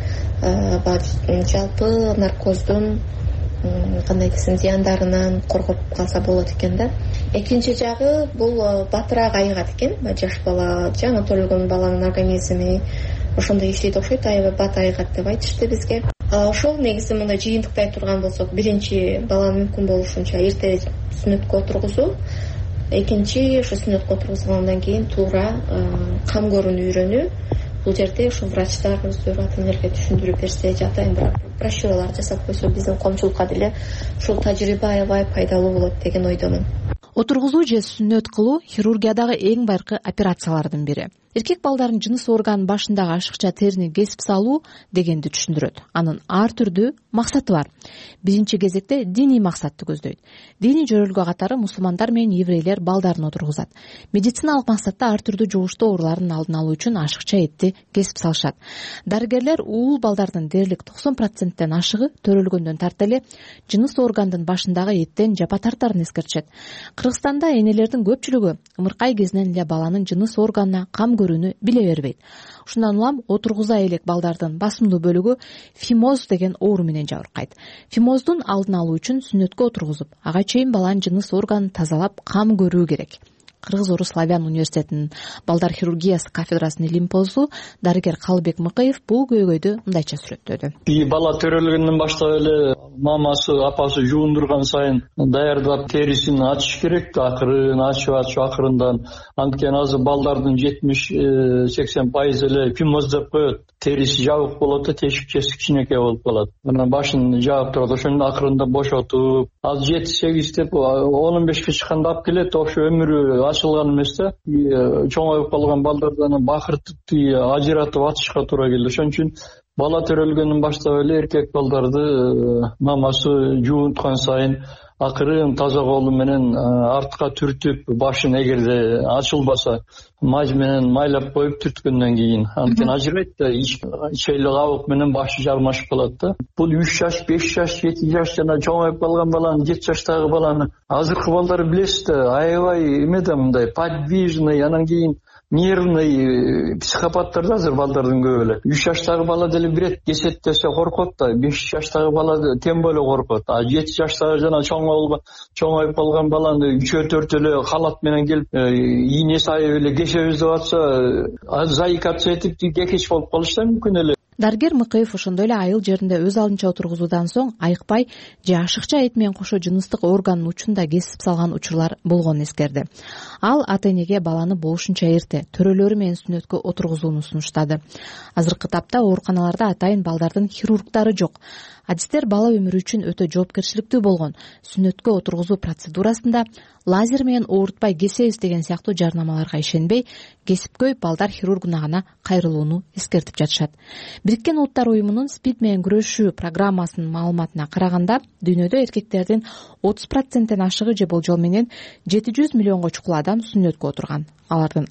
Speaker 3: жалпы наркоздун кандай десем зыяндарынан коргоп калса болот экен да. Экинчи жагы, бул батыраак айыгат экен. Жаш бала, жаңы төрөлгөн баланын организми ошондой иштейт окшойт, аябай бат айыгат деп айтышты бизге. Ошол негизи мындай жыйынтыктай турган болсок, биринчи баланы мүмкүн болушунча эрте сүннөткө отургузуу, экинчи ошо сүннөткө отургузулгандан кийин туура кам көрүүнү үйрөнүү. Бул жерде ошо врачтар өздөрү ата энелерге түшүндүрүп берсе, жата брошюралар жасап койсо, биздин коомчулукка деле ушул тажрыйба аябай пайдалуу болот деген ойдомун.
Speaker 1: Отургузуу же сүннөт кылуу хирургиядагы эң байыркы операциялардын бири. Эркек балдардын жыныс органынын башындагы ашыкча терини кесип салуу дегенди түшүндүрөт. Анын ар түрдүү максаты бар. Биринчи кезекте диний максатты көздөйт. Диний жөрөлгө катары мусулмандар менен еврейлер балдарын отургузат. Медициналык максатта ар түрдүү жугуштуу оорулардын алдын алуу үчүн ашыкча этти кесип салышат. Дарыгерлер уул балдардын дээрлик 90%тен ашыгы төрөлгөндөн тарта эле жыныс органдын башындагы эттен жапа тартарын эскертишет. Кыргызстанда энелердин көпчүлүгү ымыркай кезинен эле баланын жыныс органына кам көрүүнү биле бербейт. Ушундан улам отургуза элек балдардын басымдуу бөлүгү фимоз деген оору менен жабыркайт. Фимоздун алдын алуу үчүн сүннөткө отургузуп, ага чейин баланын жыныс органын тазалап кам көрүү керек. Кыргыз-Орус славян университетинин балдар хирургиясы кафедрасынын илимпоздуу дарыгер Калыбек Мыкыев бул көйгөйдү мындайча сүрөттөдү.
Speaker 4: Бала төрөлгөндөн баштап эле мамасы, апасы жуундурган сайын даярдап терисин ачыш керек. Акырын ачып акырындан, анткени азыр балдардын 70-80% эле фимоз деп коет. Териси жабык болот да, тешикчеси кичинекей болуп калат. Мына башын жаап турат, ошондо акырында бошотуп, аз 7-8 деп 15-ке чыкканда алып келет. Ошо өмүрү ачылган эмес да. Чоңоюп калган балдардан бакыртып ажыратып атышка туура келди. Ошон үчүн бала төрөлгөндөн баштап эле эркек балдарды мамасы жуунткан сайын акырын таза колу менен артка түртүп, башын эгерде ачылбаса май менен майлап коюп түрткөндөн кийин, анткени ажырайт да, ичейлик абык менен башы жармашып калат да. Бул 3 жаш, 5 жаш, 7 жаш жана чоңоюп калган баланы, 7 жаштагы баланы азыркы балдар билесиз да, аябай эме да мындай подвижный, анан кийин нервный психопаттар да азыр балдардын көбү эле. 3 жаштагы бала деле бирет кесет десе коркот да, 5 жаштагы бала тем более коркот. 7 жаштагы жана чоңоюп калган баланы 3-4 эле халат менен келип, ийне сайып эле кесебиз деп атса, заикаться этип кекеч болуп калышы да мүмкүн эле.
Speaker 1: Дарыгер Мыкыев ошондой эле айыл жеринде өз алдынча отургузуудан соң айыкпай же ашыкча эт менен кошо жыныстык органдын учун да кесип салган учурлар болгонун эскерди. Ал ата энеге баланы болушунча эрте төрөлөрү менен сүннөткө отургузууну сунуштады. Азыркы тапта ооруканаларда атайын балдардын хирургдары жок. Адистер бала өмүрү үчүн өтө жоопкерчиликтүү болгон сүннөткө отургузуу процедурасында лазер менен оорутпай кесебиз деген сыяктуу жарнамаларга ишенбей, кесипкөй балдар хирургуна гана кайрылууну эскертип жатышат. Бириккен Улуттар уюмунун СПИД менен күрөшүү программасынын маалыматына караганда, дүйнөдө эркектердин 30%тен ашыгы же болжол менен 700 миллионго чукул адам сүннөткө отурган. Алардын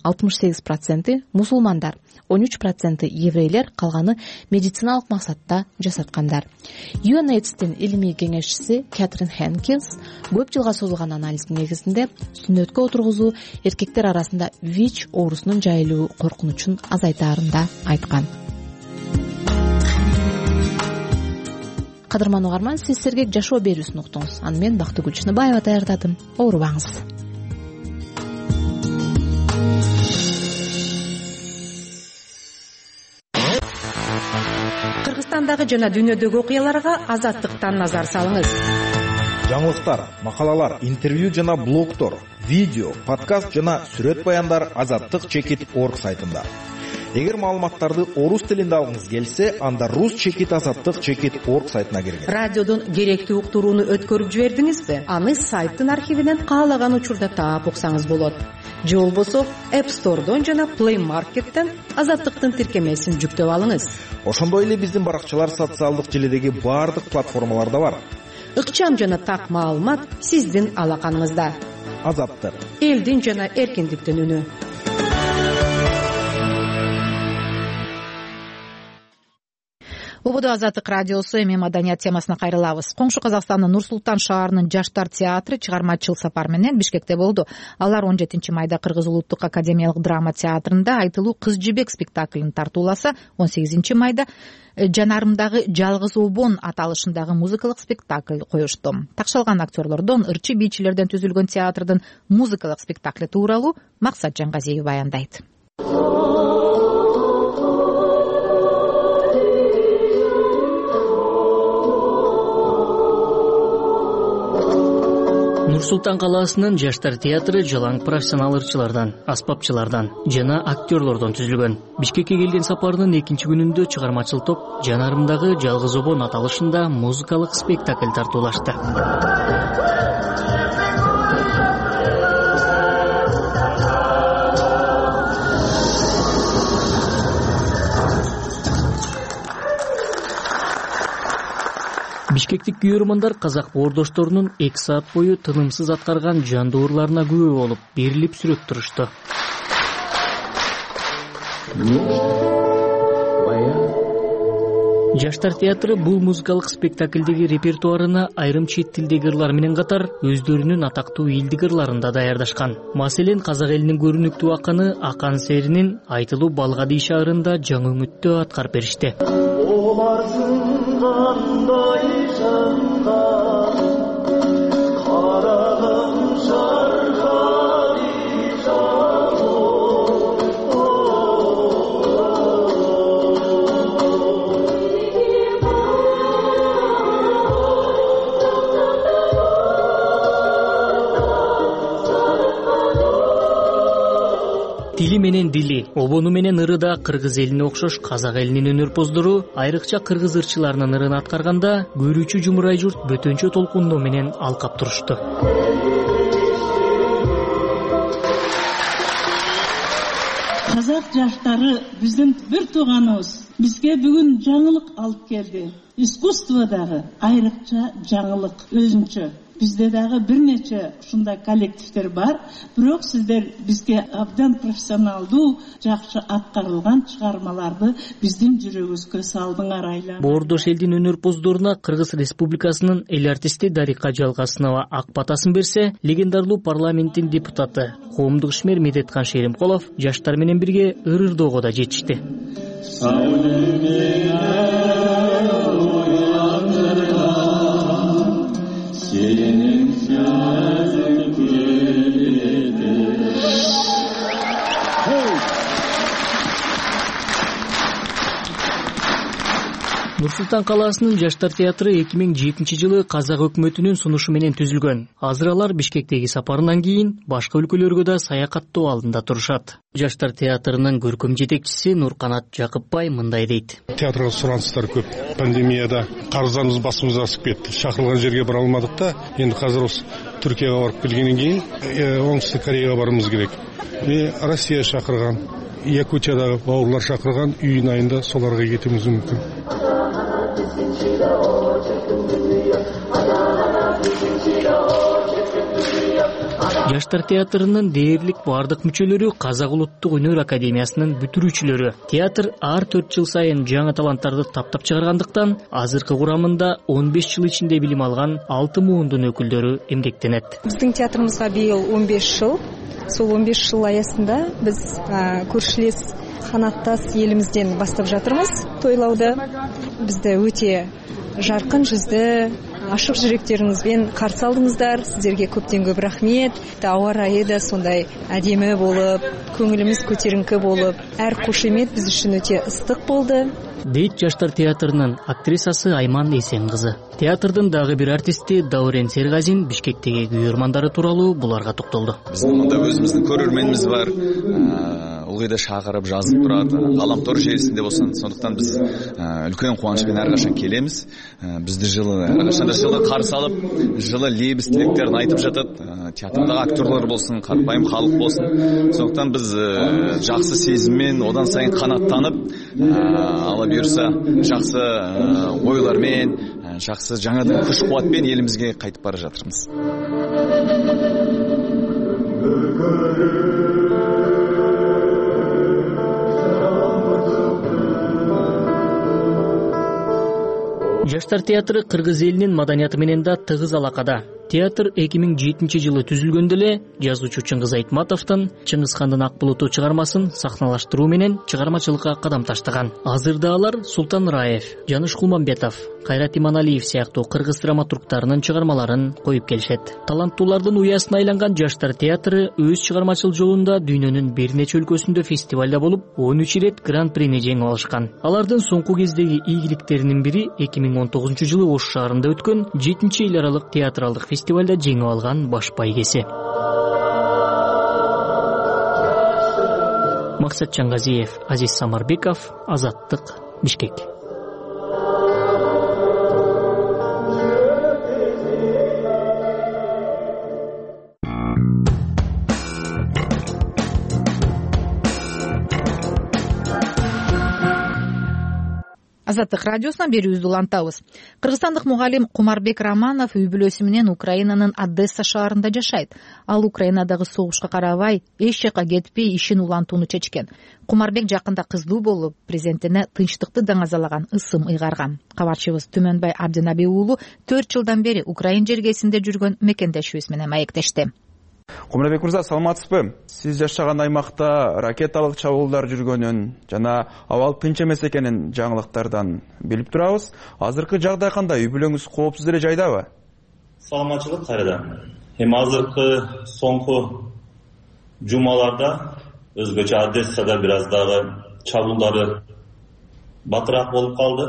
Speaker 1: 68% мусулмандар, 13% еврейлер, калганы медициналык максатта жасаткандар. UNAIDS-тин илимий кеңешчиси Кэтрин Хенкинс көп жылга созулган анализдин негизинде сүннөткө отургузуу эркектер арасында ВИЧ оорусунун жайылуу коркунучун азайтаарын да айткан. Кадырман угарман, сиз Сергек жашоо берүүсүн уктуңуз. Аны мен Бактыгүл Чыныбаева даярдадым. Оорубаңыз. Кыргызстандагы жана дүйнөдөгү окуяларга Азаттыктан назар салыңыз.
Speaker 6: Жаңылыктар, макалалар, интервью жана блогтор, видео, подкаст жана сүрөт баяндар azattik.org сайтында. Эгер маалыматтарды орус тилинде алгыңыз келсе, анда rus.azattik.org сайтына киргиз.
Speaker 1: Радиодон керектүү уктурууну өткөрүп жибердиңизби? Аны сайттын архивинен каалаган учурда таап уксаңыз болот. Же болбосо App Store'дон жана Play Market'тен Азаттыктын тиркемесин жүктөп алыңыз.
Speaker 6: Ошондой эле биздин баракчалар социалдык желидеги баардык платформаларда бар.
Speaker 1: Ыкчам жана так маалымат сиздин алаканыңызда.
Speaker 6: Азаттык.
Speaker 1: Элдин жана эркиндиктин үнү. Убуду Азаттык радиосу эми маданият темасына кайрылабыз. Коңшу Казакстандын Нур-Султан шаарынын Жаштар театры чыгармачыл сапар менен Бишкекте болду. Алар 17-майда Кыргыз улуттук академиялык драма театрында айтылуу Кыз жибек спектаклин тартууласа, 18-майда Жанарымдагы жалгыз обон аталышындагы музыкалык спектакль коюшту. Такшалган актерлордон, ырчы бийчилерден түзүлгөн театрдын музыкалык спектакли тууралуу Максат Жангазиев баяндайт.
Speaker 7: Нур-Султан калаасынын Жаштар театры жалаң профессионал ырчылардан, аспапчылардан жана актерлордон түзүлгөн. Бишкекке келген сапарынын 2-күнүндө чыгармачыл топ Жанарымдагы жалгыз обон аталышында музыкалык спектакль тартуулашты. Бишкектик күйөрмандар казак боордошторунун 2 саат бою тынымсыз аткарган жандуурларына күбө болуп, берилип сүрөт турушту. Жаштар театры бул музыкалык спектаклдеги репертуарына айрым чет тилдеги ырлар менен катар өздөрүнүн атактуу элдик ырларын да даярдашкан. Маселен, казак элинин көрүнүктүү акыны Акан Серинин айтылуу Балгадый шаарында жаңы үмүттө аткарып беришти. Тили менен дили, обону менен ыры да кыргыз элине окшош казак элинин өнөрпоздору айрыкча кыргыз ырчыларынын ырын аткарганда көрүүчү жумурай журт бөтөнчө толкундоо менен алкап турушту.
Speaker 23: Казак жаштары биздин бир тууганыбыз. Бизге бүгүн жаңылык алып келди. Искусстводагы айрыкча жаңылык өзүнчө. Бизде дагы бир нече ушундай коллективдер бар, бирок сиздер бизге абдан профессионалдуу, жакшы аткарылган чыгармаларды биздин жүрөгүбүзгө салдыңар айла.
Speaker 7: Боордош элдин өнөрпоздоруна Кыргыз Республикасынын эл артисти Дарика Жалгасынова ак батасын берсе, легендарлуу парламенттин депутаты коомдук ишмер Медеткан Шеримкулов жаштар менен бирге ыр-ырдоого да жетишти. Нур-Султан калаасынын Жаштар театры 2007-жылы казак өкмөтүнүн сунушу менен түзүлгөн. Азыр алар Бишкектеги сапарынан кийин башка өлкөлөргө да саякаттоо алдында турушат. Жаштар театрынын көркөм жетекчиси Нурканат Жакыпбай мындай дейт.
Speaker 21: Театрга сураныстар көп. Пандемияда карыздарыбыз басыбыз асып кетти. Чакырылган жерге бара алмадык да, энди азыр Түркияга барып келгенден кийин Оңтүстүк Кореяга барабыз керек. Россия чакырган, Якутиядагы бауырлар чакырган, июнь айында соларга кетебиз мүмкүн.
Speaker 7: Жаштар театрынын дээрлик бардык мүчөлөрү Казак улуттук өнөр академиясынын бүтүрүүчүлөрү. Театр ар 4 жыл сайын жаңы таланттарды таптап чыгаргандыктан, азыркы курамында 15 жыл ичинде билим алган 6 муундун өкүлдөрү эмгектенет.
Speaker 24: Биздин театрыбызга быйыл 15 жыл. Сол 15 жыл аясында биз көршүлес канаттас элимизден баштап жатырмыз тойлауды. Бизде өтө жаркын жүздүү, ашық жүректеріңізбен қарсы алдыңыздар. Сіздерге көптен көп рахмет. Ауа райы да сондай әдемі болып, көңіліміз көтеріңкі болып, әр қошемет біз үшін өте ыстық болды.
Speaker 7: Дейт жаштар театрынын актрисасы Айман Эсенкызы. Театрдын дагы бир артисти Даурен Сергазин Бишкектеги күйөрмандары тууралуу буларга токтолду.
Speaker 5: Биздин мында өзүбүздүн көрөрмөнүбүз бар. Ылгый да чакырып жазып турат. Галамтор желисинде болсун. Сондуктан биз үлкөн кубанычпен ар качан келебиз. Бизди жылы каршы алып, жылы лебиз тилектерин айтып жатат. Театрдагы актерлор болсун, карапайым халык болсун. Сондуктан биз жакшы сезиммен одан сайын канаттанып, ала буюрса жакшы ойлор менен, жакшы жаңадан күч кубат менен элибизге кайтып бара жатырбыз.
Speaker 7: Жаштар театры кыргыз элинин маданияты менен да тыгыз алакада. Театр 2007-жылы түзүлгөндө эле жазуучу Чыңгыз Айтматовдун Чыңгыз хандын Ак булуту чыгармасын сахналаштыруу менен чыгармачылыкка кадам таштаган. Азырда алар Султан Раев, Жаныш Кулмамбетов, Кайрат Иманалиев сыяктуу кыргыз драматургтарынын чыгармаларын коюп келишет. Таланттуулардын уясына айланган Жаштар театры өз чыгармачыл жолунда дүйнөнүн бир нече өлкөсүндө фестивалда болуп, 13 ирет гран-прини жеңип алышкан. Алардын соңку кездеги ийгиликтеринин бири 2019-жылы Ош шаарында өткөн 7-эл аралык театралдык фестивалда жеңип алган баш байгеси. Максат Чангазиев, Азиз Самарбеков, Азаттык, Бишкек.
Speaker 1: Азаттык радиосунан берүүбүздү улантабыз. Кыргызстандык мугалим Кумарбек Романов үй бүлөсү менен Украинанын Одесса шаарында жашайт. Ал Украинадагы согушка карабай, эч жака кетпей ишин улантууну чечкен. Кумарбек жакында кыздуу болуп, президентине тынчтыкты даңазалаган ысым ыйгарган. Кабарчыбыз Түмөнбай Абдынаби уулу 4 жылдан бери Украин жергесинде жүргөн мекендешибиз менен маектешти.
Speaker 8: Кумарбек мырза, саламатсызбы? Сиз жашаган аймакта ракеталык чабуулдар жүргөнүн жана абал тынч эмес экенин жаңылыктардан билип турабыз. Азыркы жагдай кандай? Үй бүлөңүз коопсуз эле жайдабы?
Speaker 9: Саламатчылык кайрадан. Азыркы соңку жумаларда өзгөчө Одессада бир аз дагы чабуулдары батыраак болуп калды.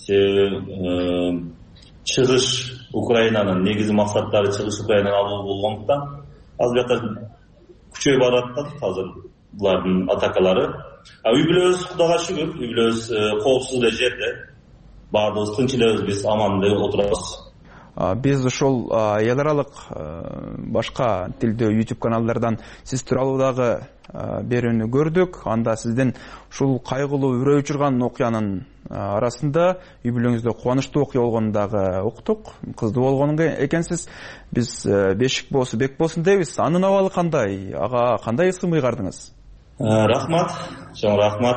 Speaker 9: Чыгыш Украинанын негизи максаттары чыгыш Украинаны алуу болгондуктан аз бияка күчөйүп барат азыр булардын атакалары. Үй бүлөбүз Кудайга шүгүр, үй бүлөбүз коопсуз эле жерде. Баардыгыбыз тынч элебиз, биз аман эле отурабыз.
Speaker 8: Биз ушул эл аралык башка тилдүү YouTube каналдардан сиз тууралуу дагы берүүнү көрдүк. Анда сиздин ушул кайгылуу үрөй учурган окуянын арасында үй бүлөңүздө кубанычтуу окуя болгонун дагы уктук. Кыздуу болгон экенсиз. Биз бешик болсун, бек болсун дейбиз. Анын абалы кандай? Ага кандай ысым ыйгардыңыз?
Speaker 9: Рахмат, чоң рахмат.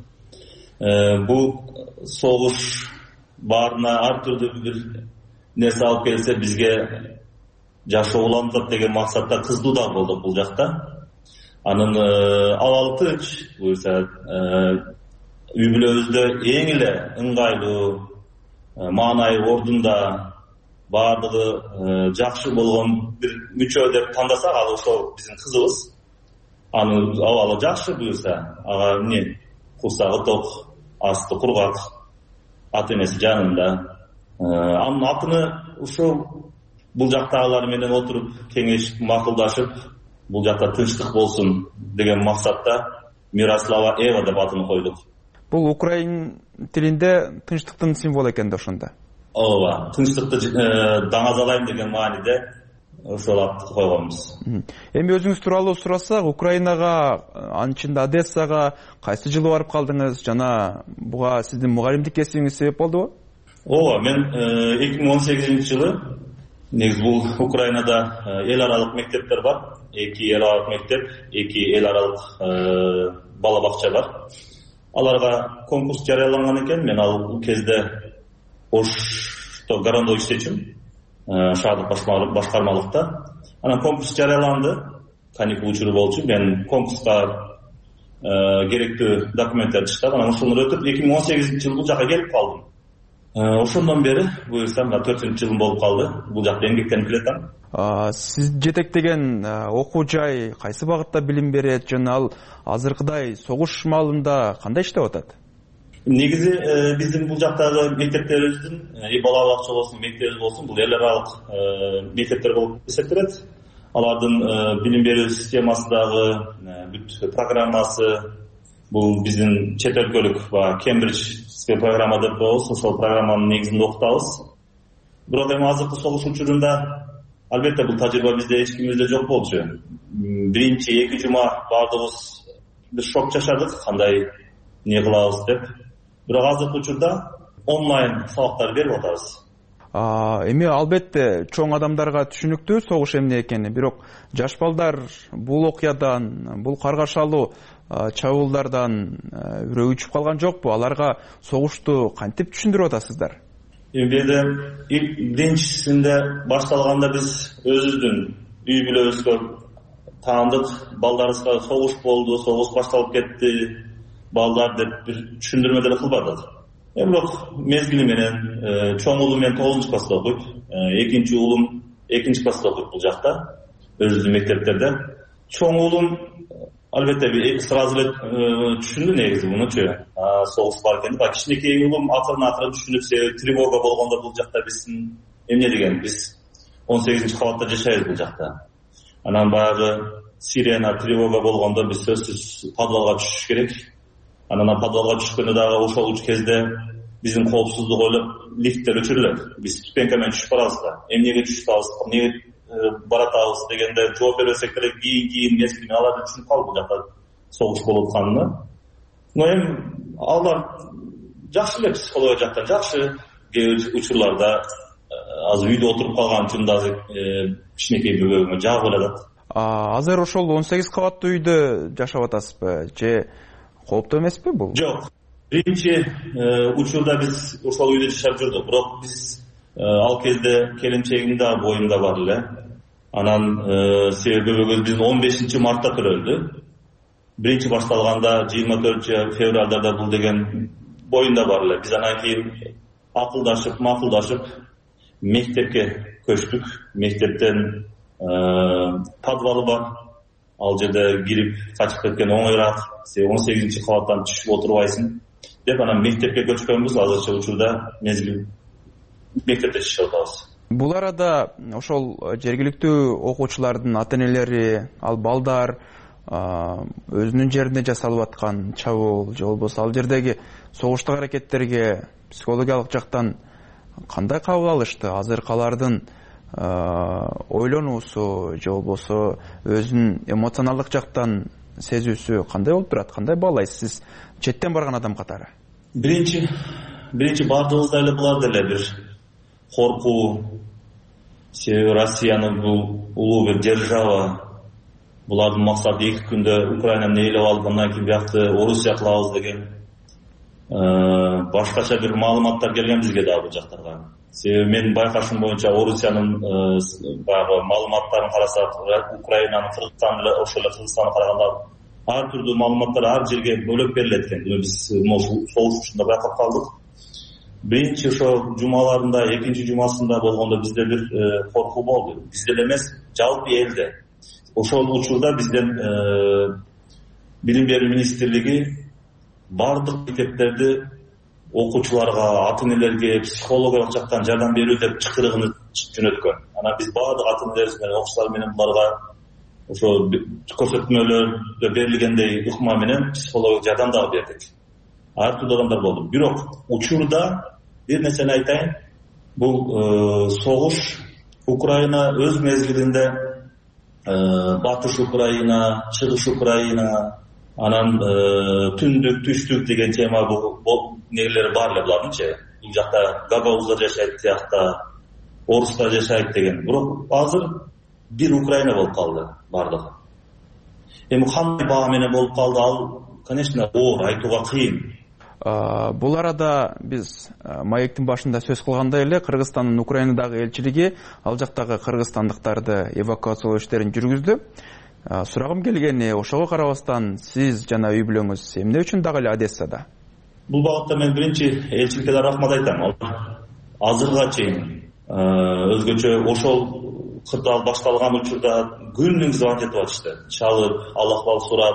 Speaker 9: Бул согуш баарына ар түрдүү бир нерсе алып келсе бизге жашоо улантат деген максатта кыздуу да болдук бул жакта. Анын абалы тынч, буюрса үй бүлөбүздө эң эле ыңгайлуу, маанайы ордунда, баардыгы жакшы болгон бир мүчө деп тандасак, ал ошол биздин кызыбыз. Анын абалы жакшы, буюрса ага эмне курсагы ток, асты кургак, ата энеси жанында. Анын атыны ушул бул жактагылар менен отуруп кеңешип макулдашып, бул жакта тынчтык болсун деген максатта Мирослава Эва деп атын койдук.
Speaker 8: Бул украин тилинде тынчтыктын символу экен да ошондо.
Speaker 9: Ооба, тынчтыкты даңазалайм деген мааниде ошол атты койгонбуз.
Speaker 8: Эми өзүңүз тууралуу сурасак, Украинага, анын ичинде Одессага кайсы жылы барып калдыңыз жана буга сиздин мугалимдик кесибиңиз себеп болдубу?
Speaker 9: Ооба, мен 2018-жылы негизи бул Украинада эл аралык мектептер бар. 2 эл аралык мектеп, 2 эл аралык бала бакча бар. Аларга конкурс жарыяланган экен. Мен ал кезде Ошто городой чечим, шаардык башкармалыкта. Анан конкурс жарыяланды. Каникул учуру болчу. Мен конкурска керектүү документтерди чыктап, анан ошону өтүп 2018-жылы бул жака келип калдым. Ошондон бери буюрса 4-жылым болуп калды. Бул жакта эмгектенип келатам.
Speaker 8: Сиз жетектеген окуу жай кайсы багытта билим берет жана ал азыркыдай согуш маалында кандай иштеп атат?
Speaker 9: Негизи биздин бул жактагы мектептерибиздин бала бакча болсун, мектебибиз болсун, бул эл аралык мектептер болуп эсептелет. Алардын билим берүү системасы дагы, бүт программасы бул биздин чет өлкөлүк Кембриджский программа деп коебуз, ошол программанын негизинде окутабыз. Бирок эми азыркы согуш учурунда албетте бул тажрыйба бизде эч кимибизде жок болчу. Биринчи 2 жума баардыгыбыз бир шок жашадык, кандай эмне кылабыз деп. Бирок азыркы учурда онлайн сабактар берип атабыз.
Speaker 8: Эми албетте чоң адамдарга түшүнүктүү согуш эмне экени, бирок жаш балдар бул окуядан, бул каргашалуу чабуулдардан үрөй учуп калган жокпу? Аларга согушту кантип түшүндүрүп атасыздар?
Speaker 9: Биринчисинде башталганда биз өзүбүздүн үй бүлөбүзгө таандык, балдарыбызга согуш болду, согуш башталып кетти, балдар деп бир түшүндүрмө деле кылбадык. Бирок мезгили менен чоң уулум менен 9-класста окуйт, экинчи уулум 2-класста окуйт бул жакта, өзүбүздүн мектептерде. Чоң уулум албетте сразу эле түшүндү негизи мунучу согуш бар экен. Кичинекей уулум акырын түшүнүп, себеби тревога болгондо бул жакта биздин эмне деген, биз 18-кабатта жашайбыз бул жакта. Анан баягы сирена, тревога болгондо биз сөзсүз подвалга түшүш керек. Анан подвалга түшкөндө дагы ошол кезде биздин коопсуздук ойлоп лифттер өчүрүлөт. Биз ступенька менен түшүп барабыз да. Эмнеге түшүп атабыз, эмнеге баратабыз дегенде жооп бербесек деле кийин мезгилинен аларды түшүнүп калды бул жакта согуш болуп атканын. Но эми алар жакшы эле психология жактан жакшы, кээ бир учурларда азыр үйдө отуруп калган үчүн дагы кичинекей бөбөгүмө жагып элатат.
Speaker 8: Азыр ошол 18 кабаттуу үйдө жашап атасызбы же кооптуу эмеспи бул?
Speaker 9: Жок. Биринчи учурда биз ошол үйдө жашап жүрдүк, бирок биз ал кезде келинчегим да боюмда бар эле. Анан себеби бөбөгөбүз биздин 15 мартта төрөлдү. Биринчи башталганда 24 февралда бул деген боюнда бар эле. Биз анан кийин макулдашып мектепке көчтүк. Мектептен подвалы бар. Ал жерде кирип качып кеткен оңойраак. 18-кабаттан түшүп отурбайсың деп анан мектепке көчкөнбүз. Азырча учурда мезгил мектепте жашап атабыз.
Speaker 8: Бул арада ошол жергиликтүү окуучулардын ата-энелери, ал балдар өзүнүн жеринде жасалып аткан чабуул же болбосо ал жердеги согуштук аракеттерге психологиялык жактан кандай кабыл алышты? Азыркы алардын ойлонуусу же болбосо өзүнүн эмоционалдык жактан сезүүсү кандай болуп турат? Кандай баалайсыз сиз четтен барган адам катары?
Speaker 9: Биринчи баардыгыбызда эле булар деле бир коркуу. Себеби Россиянын бул улуу бир держава. Булардын максаты 2 күндө Украинаны ээлеп алып, андан кийин биякты Орусия кылабыз деген башкача бир маалыматтар келген бизге да бул жактарга. Себеби менин байкашым боюнча Орусиянын баягы маалыматтарын карасак, Украинанын, Кыргызстан эле ошол эле Кыргызстанга караганда ар түрдүү маалыматтар ар жерге бөлөп берилет экен. Биз согуш учурунда байкап калдык. Биринчи ошо жумаларында, экинчи жумасында болгондо бизде бир коркуу болду. Бизде эмес, жалпы элде. Ошол учурда бизден билим берүү министрлиги бардык мектептерди окуучуларга, ата-энелерге психологиялык жактан жардам берүү деп чакырыгын жөнөткөн. Анан биз бардык ата-энелерибиз менен, окуучулар менен буларга ошо көрсөтмөлөрдө берилгендей ыкма менен психологиялык жардам дагы бердик. Ар түрдүү адамдар болду. Бирок учурда бир нерсени айтайын, бул согуш Украина өз мезгилинде батыш Украина, чыгыш Украина, анан түндүк, түштүк деген тема бул нелер бар эле булардынчы. Бул жакта гагауздар жашайт тиякта, орустар жашайт деген. Бирок азыр бир Украина болуп калды бардыгы. Эми кандай баа менен болуп калды, ал, конечно, оор, айтууга кыйын.
Speaker 8: Бул арада биз маектин башында сөз кылгандай эле Кыргызстандын Украинадагы элчилиги ал жактагы кыргызстандыктарды эвакуациялоо иштерин жүргүздү. Сурагым келгени, ошого карабастан сиз жана үй бүлөңүз эмне үчүн дагы эле Одессада?
Speaker 9: Бул багытта мен биринчи элчиликке да рахмат айтам. Азырга чейин өзгөчө ошол кырдаал башталган учурда күнүң звонок этип атышты. Чалып, алахбал сурап,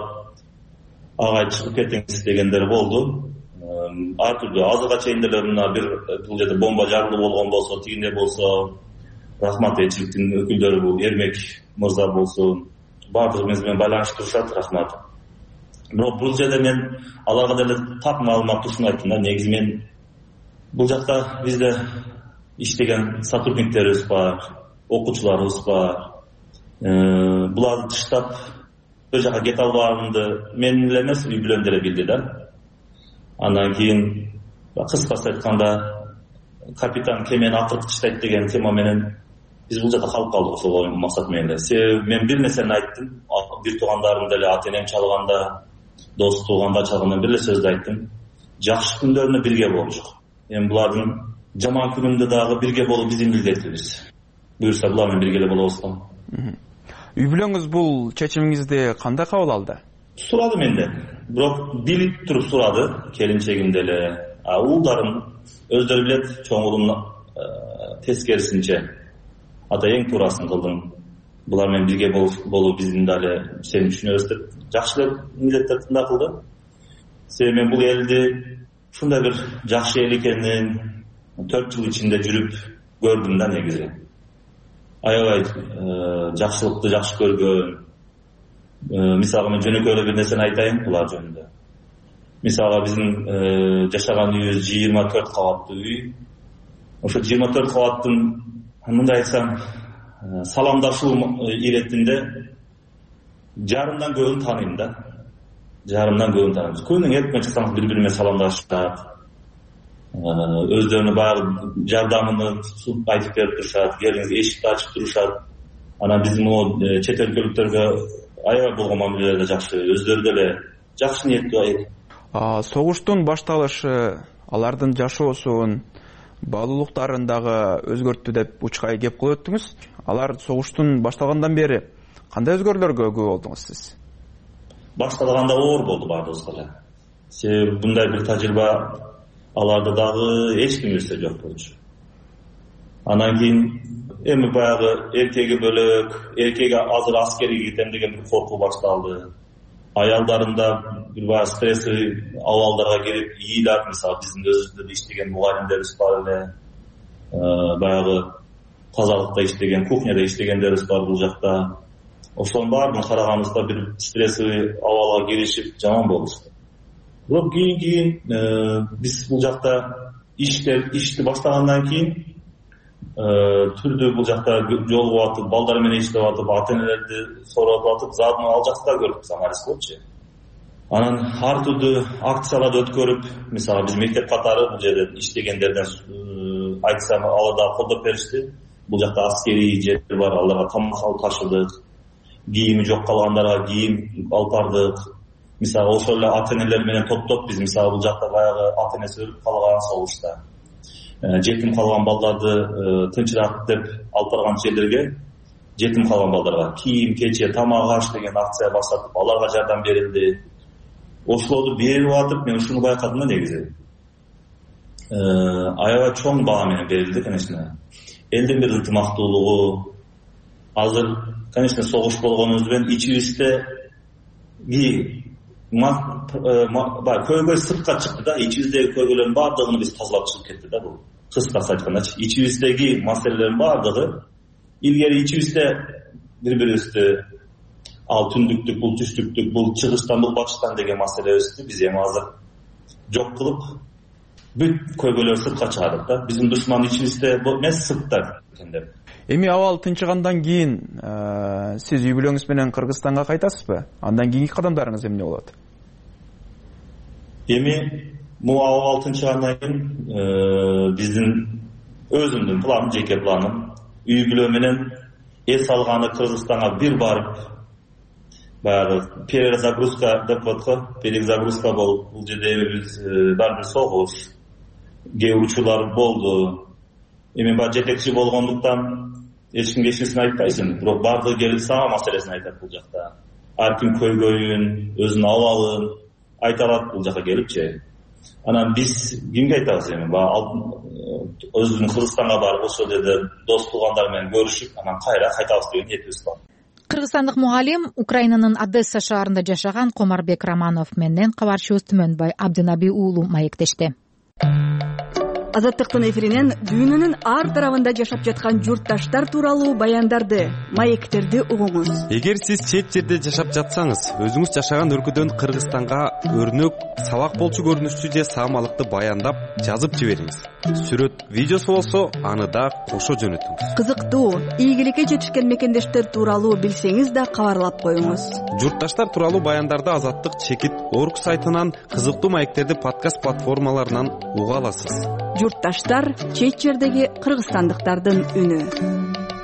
Speaker 9: агай чыгып кетиңиз дегендер болду. Ар түрдүү азырга чейин деле мына бул жерде бомба жарылуу болгон болсо, тигине болсо, рахмат элчиликтин өкүлдөрү, бул Эрмек мырза болсун, баардыгыбыз менен байланыштырышат, рахмат. Бирок бул жерде мен аларга деле так маалымат ушуну айттым да, негизи мен бул жакта бизде иштеген сотрудниктерибиз бар, окуучуларыбыз бар. Буларды тыштап бир жака кете албаарымды мен эле эмес, үй бүлөм деле билди да. Андан кийин кыскасы айтканда капитан кемени акыркы таштайт деген тема менен биз бул жерде калып калдык ошол максат менен. Себеби мен бир нерсени айттым, бир туугандарым деле ата энем чалганда, дос тууганда чалганда бир эле сөздү айттым. Жакшы күндөрүндө бирге болчук. Эми булардын жаман күнүндө дагы бирге болуу биздин милдетибиз. Буюрса булар менен бирге эле болобуз да.
Speaker 8: Үй бүлөңүз бул чечимиңизди кандай кабыл алды?
Speaker 9: Сурады менден. Бирок билип туруп сурады, келинчегим деле. Уулдарым өздөрү билет, чоң уулум тескерисинче. Ата эң туурасын кылдың. Булар менен бирге болуу биздин дагы сени түшүнөбүз деп жакшы милдеттерди да кылды. Себеби мен бул элди ушундай бир жакшы эл экенин 4 жыл ичинде жүрүп көрдүм да негизи. Аябай жакшылыкты жакшы көргөн. Мисалга мен жөнөкөй эле бир нерсени айтайын булар жөнүндө. Мисалга биздин жашаган үйүбүз 24 кабаттуу үй. Ошо 24 кабаттын мындай айтсам саламдашуу иретинде жарымдан көбүн тааныйм да. Жарымдан көбүн тааныйбыз. Күнүң эртең чыксаңыз бири-бири менен саламдашышат. Өздөрүнүн баягы жардамын айтып берип турушат, келиңиз эшикти ачып турушат. Анан биздин могу чет өлкөлүктөргө аябай болгон мамилелер да жакшы, өздөрү деле жакшы ниеттүү.
Speaker 8: Согуштун башталышы алардын жашоосун, баалуулуктарын дагы өзгөрттү деп учкай кеп кылып өттүңүз. Алар согуштун башталгандан бери кандай өзгөрүүлөргө күбө болдуңуз сиз?
Speaker 9: Башталганда оор болду баардыгыбызга эле. Себеби мындай бир тажрыйба аларда дагы эч ким билсе жок болчу. Анан кийин эми баягы эркеги бөлөк, эркеги азыр аскерге кетем деген бир коркуу башталды. Аялдарында бир баягы стрессий абалдарга кирип, ыйлап, мисалы биздин өзүбүздө иштеген мугалимдерибиз бар эле. Баягы тазалыкта иштеген, кухняда иштегендерибиз бар бул жакта. Ошонун баарын караганыбызда бир стрессий абалга киришип жаман болушту. Бирок кийин биз бул жакта ишти баштагандан кийин түрдүү бул жакта жолугуп атып, балдар менен иштеп атып, ата энелерди сурап атып, заодно ал жакта да көрдүк анализ болчу. Анан ар түрдүү акцияларды өткөрүп, мисалы биз мектеп катары бул жерде иштегендерден айтсам, алар да колдоп беришти. Бул жакта аскерий жер бар, аларга тамак алып ташыдык. Кийими жок калгандарга кийим алып бардык. Мисалы ошол эле ата энелер менен топтоп биз мисалы бул жакта баягы ата энеси өлүп калган согушта жетим калган балдарды тынчыраак деп алып барган жерлерге жетим калган балдарга кийим, кече, тамак аш деген акция баштатып, аларга жардам берилди. Ошолорду берип атып, мен ушуну байкадым да негизи. Аябай чоң баа менен берилди, конечно. Элдин бир ынтымактуулугу. Азыр, конечно, согуш болгонубуз менен ичибизде көйгөй сыртка чыкты да, ичибиздеги көйгөйлөрдүн баардыгын биз тазалап чыгып кетти да бул. Кыскасы айткандачы, ичибиздеги маселелердин баардыгы илгери ичибизде бири-бирибизди ал түндүктүк, бул түштүктүк, бул чыгыштан, бул батыштан деген маселебизди биз эми азыр жок кылып, бүт көйгөйлөрдү сыртка чыгардык да. Биздин душман ичибизде эмес, сыртта экендер.
Speaker 8: Эми абал тынчыгандан кийин сиз үй бүлөңүз менен Кыргызстанга кайтасызбы? Андан кийинки кадамдарыңыз эмне болот?
Speaker 9: Эми бул абал тынчыгандан кийин биздин өзүмдүн планым, жеке планым, үй бүлө менен эс алганы Кыргызстанга бир барып, баягы перезагрузка деп атат, перезагрузка болуп, бул жерде биз баары бир согуш, кээ учурлар болду. Эми баа жетекчи болгондуктан эч кимге эч нерсени айтпайсың, бирок баардыгы келип сага маселесин айтат бул жакта. Ар ким көйгөйүн, өзүнүн абалын айта алат бул жака келипчи. Анан биз кимге айтабыз эми? Баягы өзүбүздүн Кыргызстанга барып ошол жерде дос туугандар менен көрүшүп, анан кайра кайтабыз деген ниетибиз бар.
Speaker 1: Кыргызстандык мугалим Украинанын Одесса шаарында жашаган Комарбек Романов менен кабарчыбыз Түмөнбай Абдынаби уулу маектешти.
Speaker 19: Азаттыктын эфиринен дүйнөнүн ар тарабында жашап жаткан журтташтар тууралуу баяндарды, маектерди угуңуз.
Speaker 11: Эгер сиз чет жерде жашап жатсаңыз, өзүңүз жашаган өлкөдөн Кыргызстанга өрнөк, сабак болчу көрүнүштүү же саамалыкты баяндап, жазып жибериңиз. Сүрөт, видеосу болсо, аны да кошо жөнөтүңүз.
Speaker 19: Кызыктуу, ийгиликке жетишкен мекендештер тууралуу билсеңиз да кабарлап коюңуз.
Speaker 11: Журтташтар тууралуу баяндарды Азаттык чекит .org сайтынан, кызыктуу маектерди подкаст платформаларынан уга аласыз.
Speaker 19: Журтташтар чет жердеги кыргызстандыктардын үнү.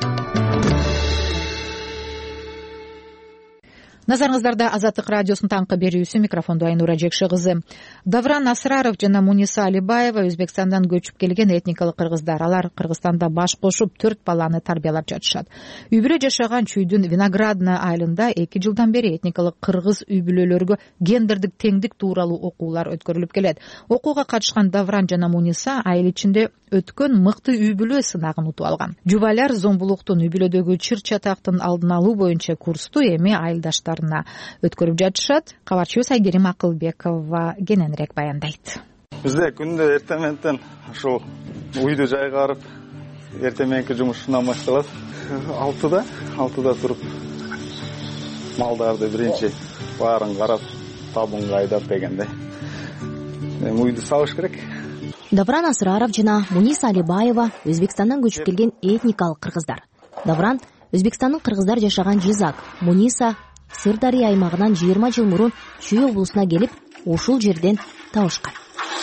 Speaker 1: Назарыңыздарда Азаттык радиосунун таңкы берүүсү, микрофондо Айнура Жекше кызы. Давран Асраров жана Муниса Алибаева Өзбекстандан көчүп келген этникалык кыргыздар. Алар Кыргызстанда баш кошуп 4 баланы тарбиялап жатышат. Үй бүлө жашаган чүйдүн Виноградная айылында 2 жылдан бери этникалык кыргыз үй бүлөлөргө гендердик теңдик тууралуу окуулар өткөрүлүп келет. Окууга катышкан Давран жана Муниса айыл ичинде өткөн мыкты үй бүлө сынагын утуп алган. Жубайлар зомбулуктун, үй бүлөдөгү чыр чатактын алдын алуу боюнча курсту эми айылдаштарына өткөрүп жатышат. Кабарчыбыз Айгерим Акылбекова кененирээк баяндайт.
Speaker 12: Бизде күндө эртең менен ушул үйдү жайгарып, эртең мененки жумушунан башталат. 6-да туруп малдарды биринчи баарын карап, табынга айдап дегендей. Үйдү сабыш керек.
Speaker 13: Давран Асраров жана Муниса Алибаева Өзбекстандан көчүп келген этникалык кыргыздар. Давран Өзбекстандын кыргыздар жашаган Жизак, Муниса Сырдария аймагынан 20 жыл мурун Чүй облусуна келип, ушул жерден табышкан.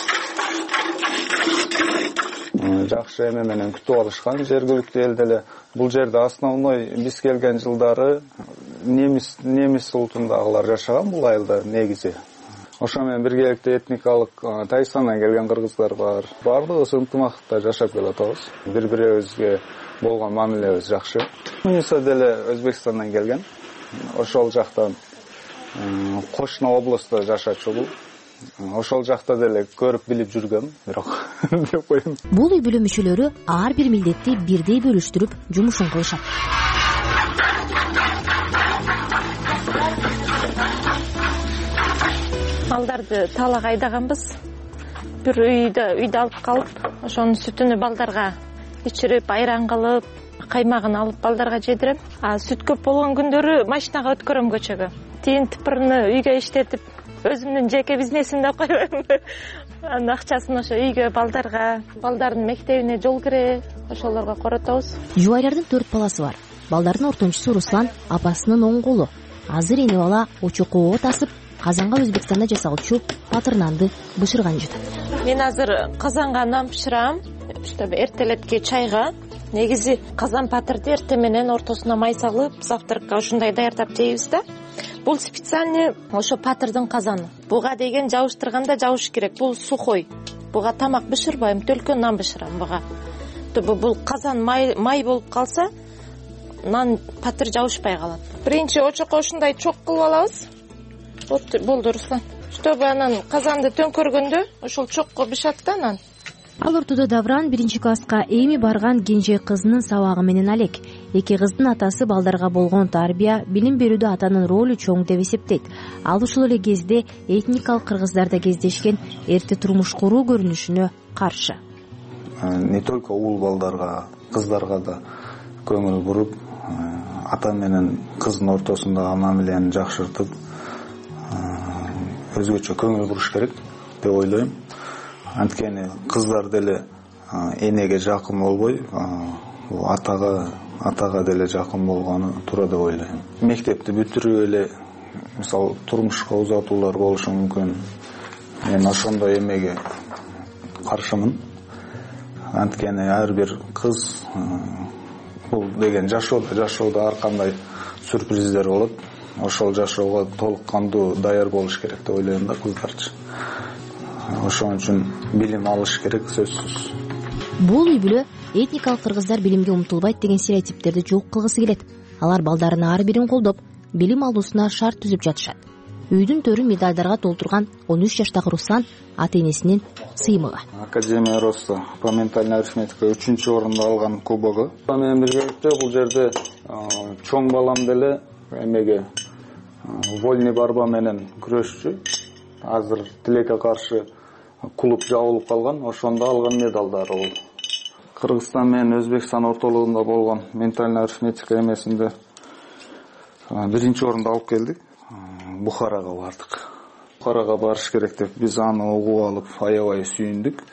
Speaker 12: Жакшы эме менен күтүп алышкан жергиликтүү эл деле. Бул жерде основной биз келген жылдары немис улутундагылар жашаган бул айылда негизи. Ошо менен биргеликте этникалык Тайстандан келген кыргыздар бар. Бардыгыбыз ынтымакта жашап келатабыз. Бири-бирибизге болгон мамилебиз жакшы. Муниса деле Өзбекстандан келген. Ошол жактан кошуна областта жашачу. Ошол жакта деле көрүп билип жүргөм, бирок деп коем.
Speaker 13: Бул үй бүлө мүчөлөрү ар бир милдетти бирдей бөлүштүрүп жумушун кылышат.
Speaker 14: Балдарды талак айдаганбыз. Бир үйдө алып калып, ошонун сүтүнү балдарга ичирип, айран кылып, каймагын алып балдарга жедирем. Сүт көп болгон күндөрү машинага өткөрөм көчөгө. Тиин тыпырны үйгө иштетип, өзүмдүн жеке бизнесимде койбойм. Анын акчасын ошо үйгө балдарга, балдардын мектебине, жол кире, ошолорго коротобуз.
Speaker 13: Жубайлардын 4 баласы бар. Балдардын ортончусу Руслан апасынын оң колу. Азыр эне бала очокко тасып, казанга Өзбекстанда жасалчу патыр нанды бышырган жатат.
Speaker 14: Мен азыр казанга нан бышырам, чтобы эртелетке чайга. Негизи казан патырды эртең менен ортосуна май салып, завтракка ушундай даярдап жейбиз да. Бул специальный ошо патырдын казаны. Буга деген жабыштырганда жабыш керек. Бул сухой. Буга тамак бышырбайм, төлкөн нан бышырам буга. Бул казан май болуп калса, нан патыр жабышпай калат. Биринчи очокко ушундай чок кылып алабыз. Вот болду, Руслан. Чтобы анан казанды төңкөргөндө ошол чокко бышат да нан.
Speaker 13: Ал ортодо Давран биринчи класска эми барган кенже кызынын сабагы менен алек. Эки кыздын атасы балдарга болгон тарбия, билим берүүдө атанын ролу чоң деп эсептейт. Ал ушул эле кезде этникалык кыргыздарда кездешкен эрте турмуш куруу көрүнүшүнө каршы.
Speaker 12: Не только уул балдарга, кыздарга да көңүл буруп, ата менен кыздын ортосундагы мамилени жакшыртып, өзгөчө көңүл буруш керек деп ойлойм. Анткени кыздар деле энеге жакын болбой, атага деле жакын болгону туура деп ойлойм. Мектепти бүтүрүп эле, мисалы, турмушка узатуулар болушу мүмкүн. Мен ошондой эмеге каршымын. Анткени ар бир кыз бул деген жашоодо ар кандай сюрприздер болот. Ошол жашоого толук кандуу даяр болуш керек деп ойлойм да кыздарчы. Ошон үчүн билим алыш керек, сөзсүз.
Speaker 13: Бул үй бүлө этникалык кыргыздар билимге умтулбайт деген стереотиптерди жок кылгысы келет. Алар балдарын ар бирин колдоп, билим алуусуна шарт түзүп жатышат. үйдүн төрүн медалдарга толтурган 13 жаштагы Руслан ата энесинин сыймыгы.
Speaker 12: Академия Росса по ментальной арифметика 3-орунду алган кубогу. Менен биргеликте бул жерде чоң балам деле эмеге вольный борьба менен күрөшчү. Азыр тилекке каршы клуб жабылып калган, ошондо алган медалдары бул. Кыргызстан менен Өзбекстан ортолугунда болгон ментальный арифметика эмесинде 1-орунду алып келдик. Бухарага бардык. Бухарага барыш керек деп биз аны угуп алып аябай сүйүндүк.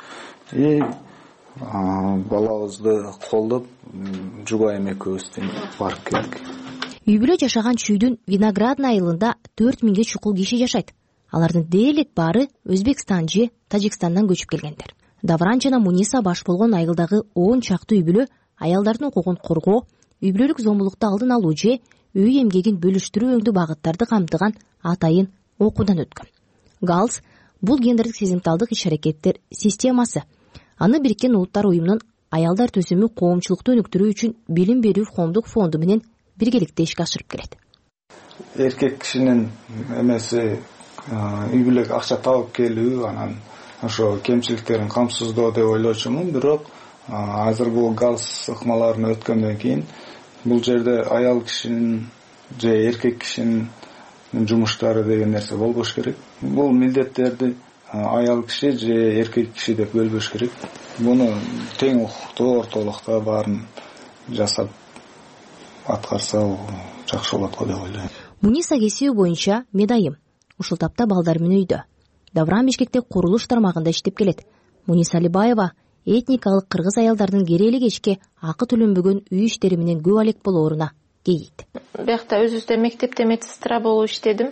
Speaker 12: Балабызды колдоп жубайым экөөбүз барып келдик.
Speaker 13: Үй бүлө жашаган чүйдүн Виноградный айылында 4000 чукул киши жашайт. Алардын дээрлик баары Өзбекстан же Тажикстандан көчүп келгендер. Давран жана Муниса баш болгон айылдагы 10 чакты үй бүлө аялдардын укугун коргоо, үй бүлөлүк зомбулукту алдын алуу же үй эмгегин бөлүштүрүү өңдүү багыттарды камтыган атайын окуудан өткөн. ГАЛС бул гендердик сезимталдык иш-аракеттер системасы. Аны Бириккен Улуттар уюмунун аялдар төзүмү коомчулукту өнүктүрүү үчүн билим берүү коомдук фонду менен биргеликте ишке ашырып келет.
Speaker 12: Эркек кишинин эмеси үй бүлөгө акча табып келүү, анан ошо кемчиликтерин камсыздоо деп ойлочумун. Бирок азыр бул ГАЛС ыкмаларын өткөндөн кийин бул жерде аял кишинин же эркек кишинин жумуштары деген нерсе болбош керек. Бул милдеттерди аял киши же эркек киши деп бөлбөш керек. Буну тең укуктуу ортолукта баарын жасап аткарса жакшы болот го деп ойлойм.
Speaker 13: Муниса кесиби боюнча медайым. Ушул тапта балдар менен үйдө. Давран Бишкекте курулуш тармагында иштеп келет. Муниса Алибаева этникалык кыргыз аялдардын керели кечке акы төлөнбөгөн үй иштери менен көп алек болооруна кейийт.
Speaker 14: Биякта өзүбүздө мектепте медсестра болуп иштедим.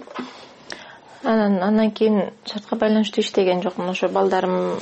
Speaker 14: Андан кийин шартка байланыштуу иштеген жокмун. Ошо балдарым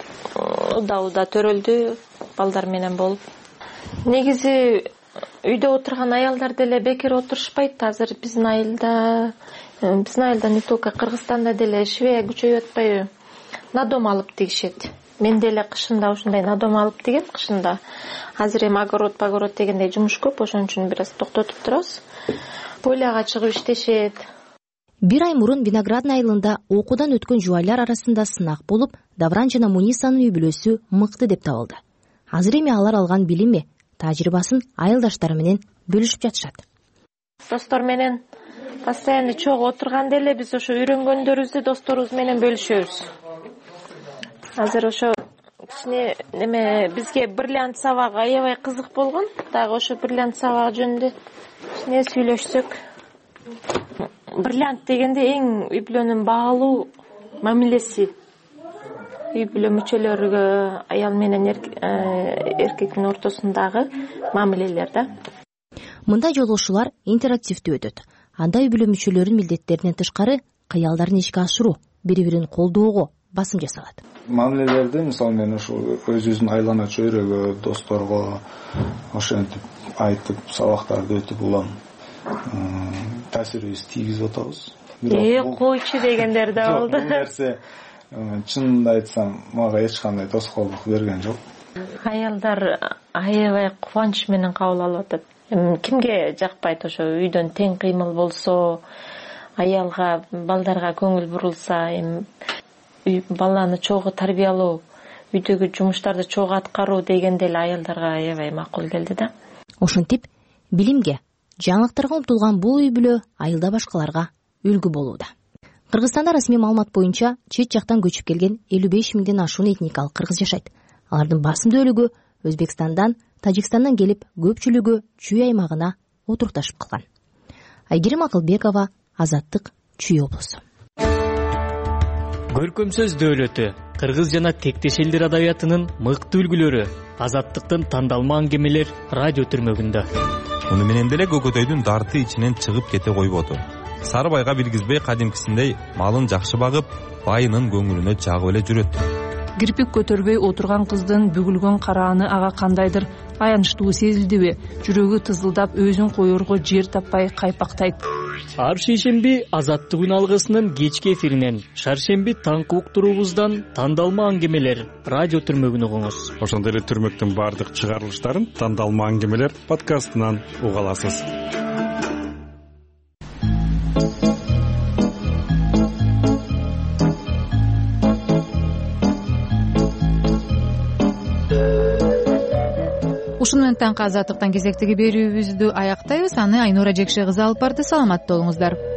Speaker 14: уда төрөлдү, балдар менен болуп. Негизи үйдө отурган аялдар деле бекер отурушпайт. Азыр биздин айылда не только Кыргызстанда деле швея күчөйүп атпайбы? Надом алып тигишет. Мен деле кышында ушундай надом алып тигем кышында. Азыр эми огород дегендей жумуш көп, ошон үчүн бир аз токтотуп турабыз. Поляга чыгып иштешет.
Speaker 13: Бир ай мурун Виноградный айылында окуудан өткөн жубайлар арасында сынак болуп, Давран жана Мунисанын үй бүлөсү мыкты деп табылды. Азыр эми алар алган билими, тажрыйбасын айылдаштары менен бөлүшүп жатышат.
Speaker 14: Достор менен постоянно чогуу отурганда эле биз ошо үйрөнгөндөрүбүздү досторубуз менен бөлүшөбүз. Азыр ошо кичине бизге бриллиант сабагы аябай кызык болгон. Дагы ошо бриллиант сабагы жөнүндө кичине сүйлөшсөк. Бриллиант дегенде эң үй бүлөнүн баалуу мамилеси. Үй бүлө мүчөлөрүгө аял менен эркектин ортосундагы мамилелер да.
Speaker 13: Мындай жолугушуулар интерактивдүү өтөт. Анда үй бүлө мүчөлөрүнүн милдеттеринен тышкары кыялдарын ишке ашыруу, бири-бирин колдоого басым жасалат.
Speaker 12: Мамилелерди мисалы мен ошо өзүбүздүн айлана чөйрөгө, досторго ошентип айтып, сабактарды өтүп улам таасирибизди тийгизип атабыз.
Speaker 14: Койчу дегендер да болду.
Speaker 12: Бул нерсе чынында айтсам мага эч кандай тоскоолдук берген жок.
Speaker 14: Аялдар аябай кубанч менен кабыл алып атат. Кимге жакпайт ошо үйдөн тең кыймыл болсо, аялга, балдарга көңүл бурулса, баланы чогуу тарбиялоо, үйдөгү жумуштарды чогуу аткаруу дегенде эле аялдарга аябай макул келди да.
Speaker 13: Ошентип, билимге, жаңылыктарга умтулган бул үй бүлө айылда башкаларга үлгү болууда. Кыргызстанда расмий маалымат боюнча чет жактан көчүп келген 55 миңден ашуун этникалык кыргыз жашайт. Алардын басымдуулугу Өзбекстандан, Тажикстандан келип, көпчүлүгү Чүй аймагына отурукташып калган. Айгерим Акылбекова, Азаттык, Чүй облусу.
Speaker 7: Көркөм сөз дөөлөтү, кыргыз жана тектеш элдер адабиятынын мыкты үлгүлөрү, Азаттыктын тандалма аңгемелер радио түрмөгүндө.
Speaker 11: Муну менен деле көкөтөйдүн дарты ичинен чыгып кете койбоду. Сары байга билгизбей кадимкисиндей малын жакшы багып, байынын көңүлүнө жагып эле жүрөт.
Speaker 15: Кирпик көтөрбөй отурган кыздын бүгүлгөн карааны ага кандайдыр аянычтуу сезилдиби? Жүрөгү тызылдап, өзүн коерго жер таппай кайпактайт.
Speaker 7: Ар шейшемби Азаттык күн алгысынын кечки эфиринен, шаршемби таңкы уктуруубуздан тандалма аңгемелер радио түрмөгүн угуңуз.
Speaker 21: Ошондой эле түрмөктүн баардык чыгарылыштарын тандалма аңгемелер подкастынан уга аласыз.
Speaker 1: ушуну менен таңкы азаттыктан кезектеги берүүбүздү аяктайбыз. Аны Айнура Жекше кызы алып барды. Саламатта болуңуздар.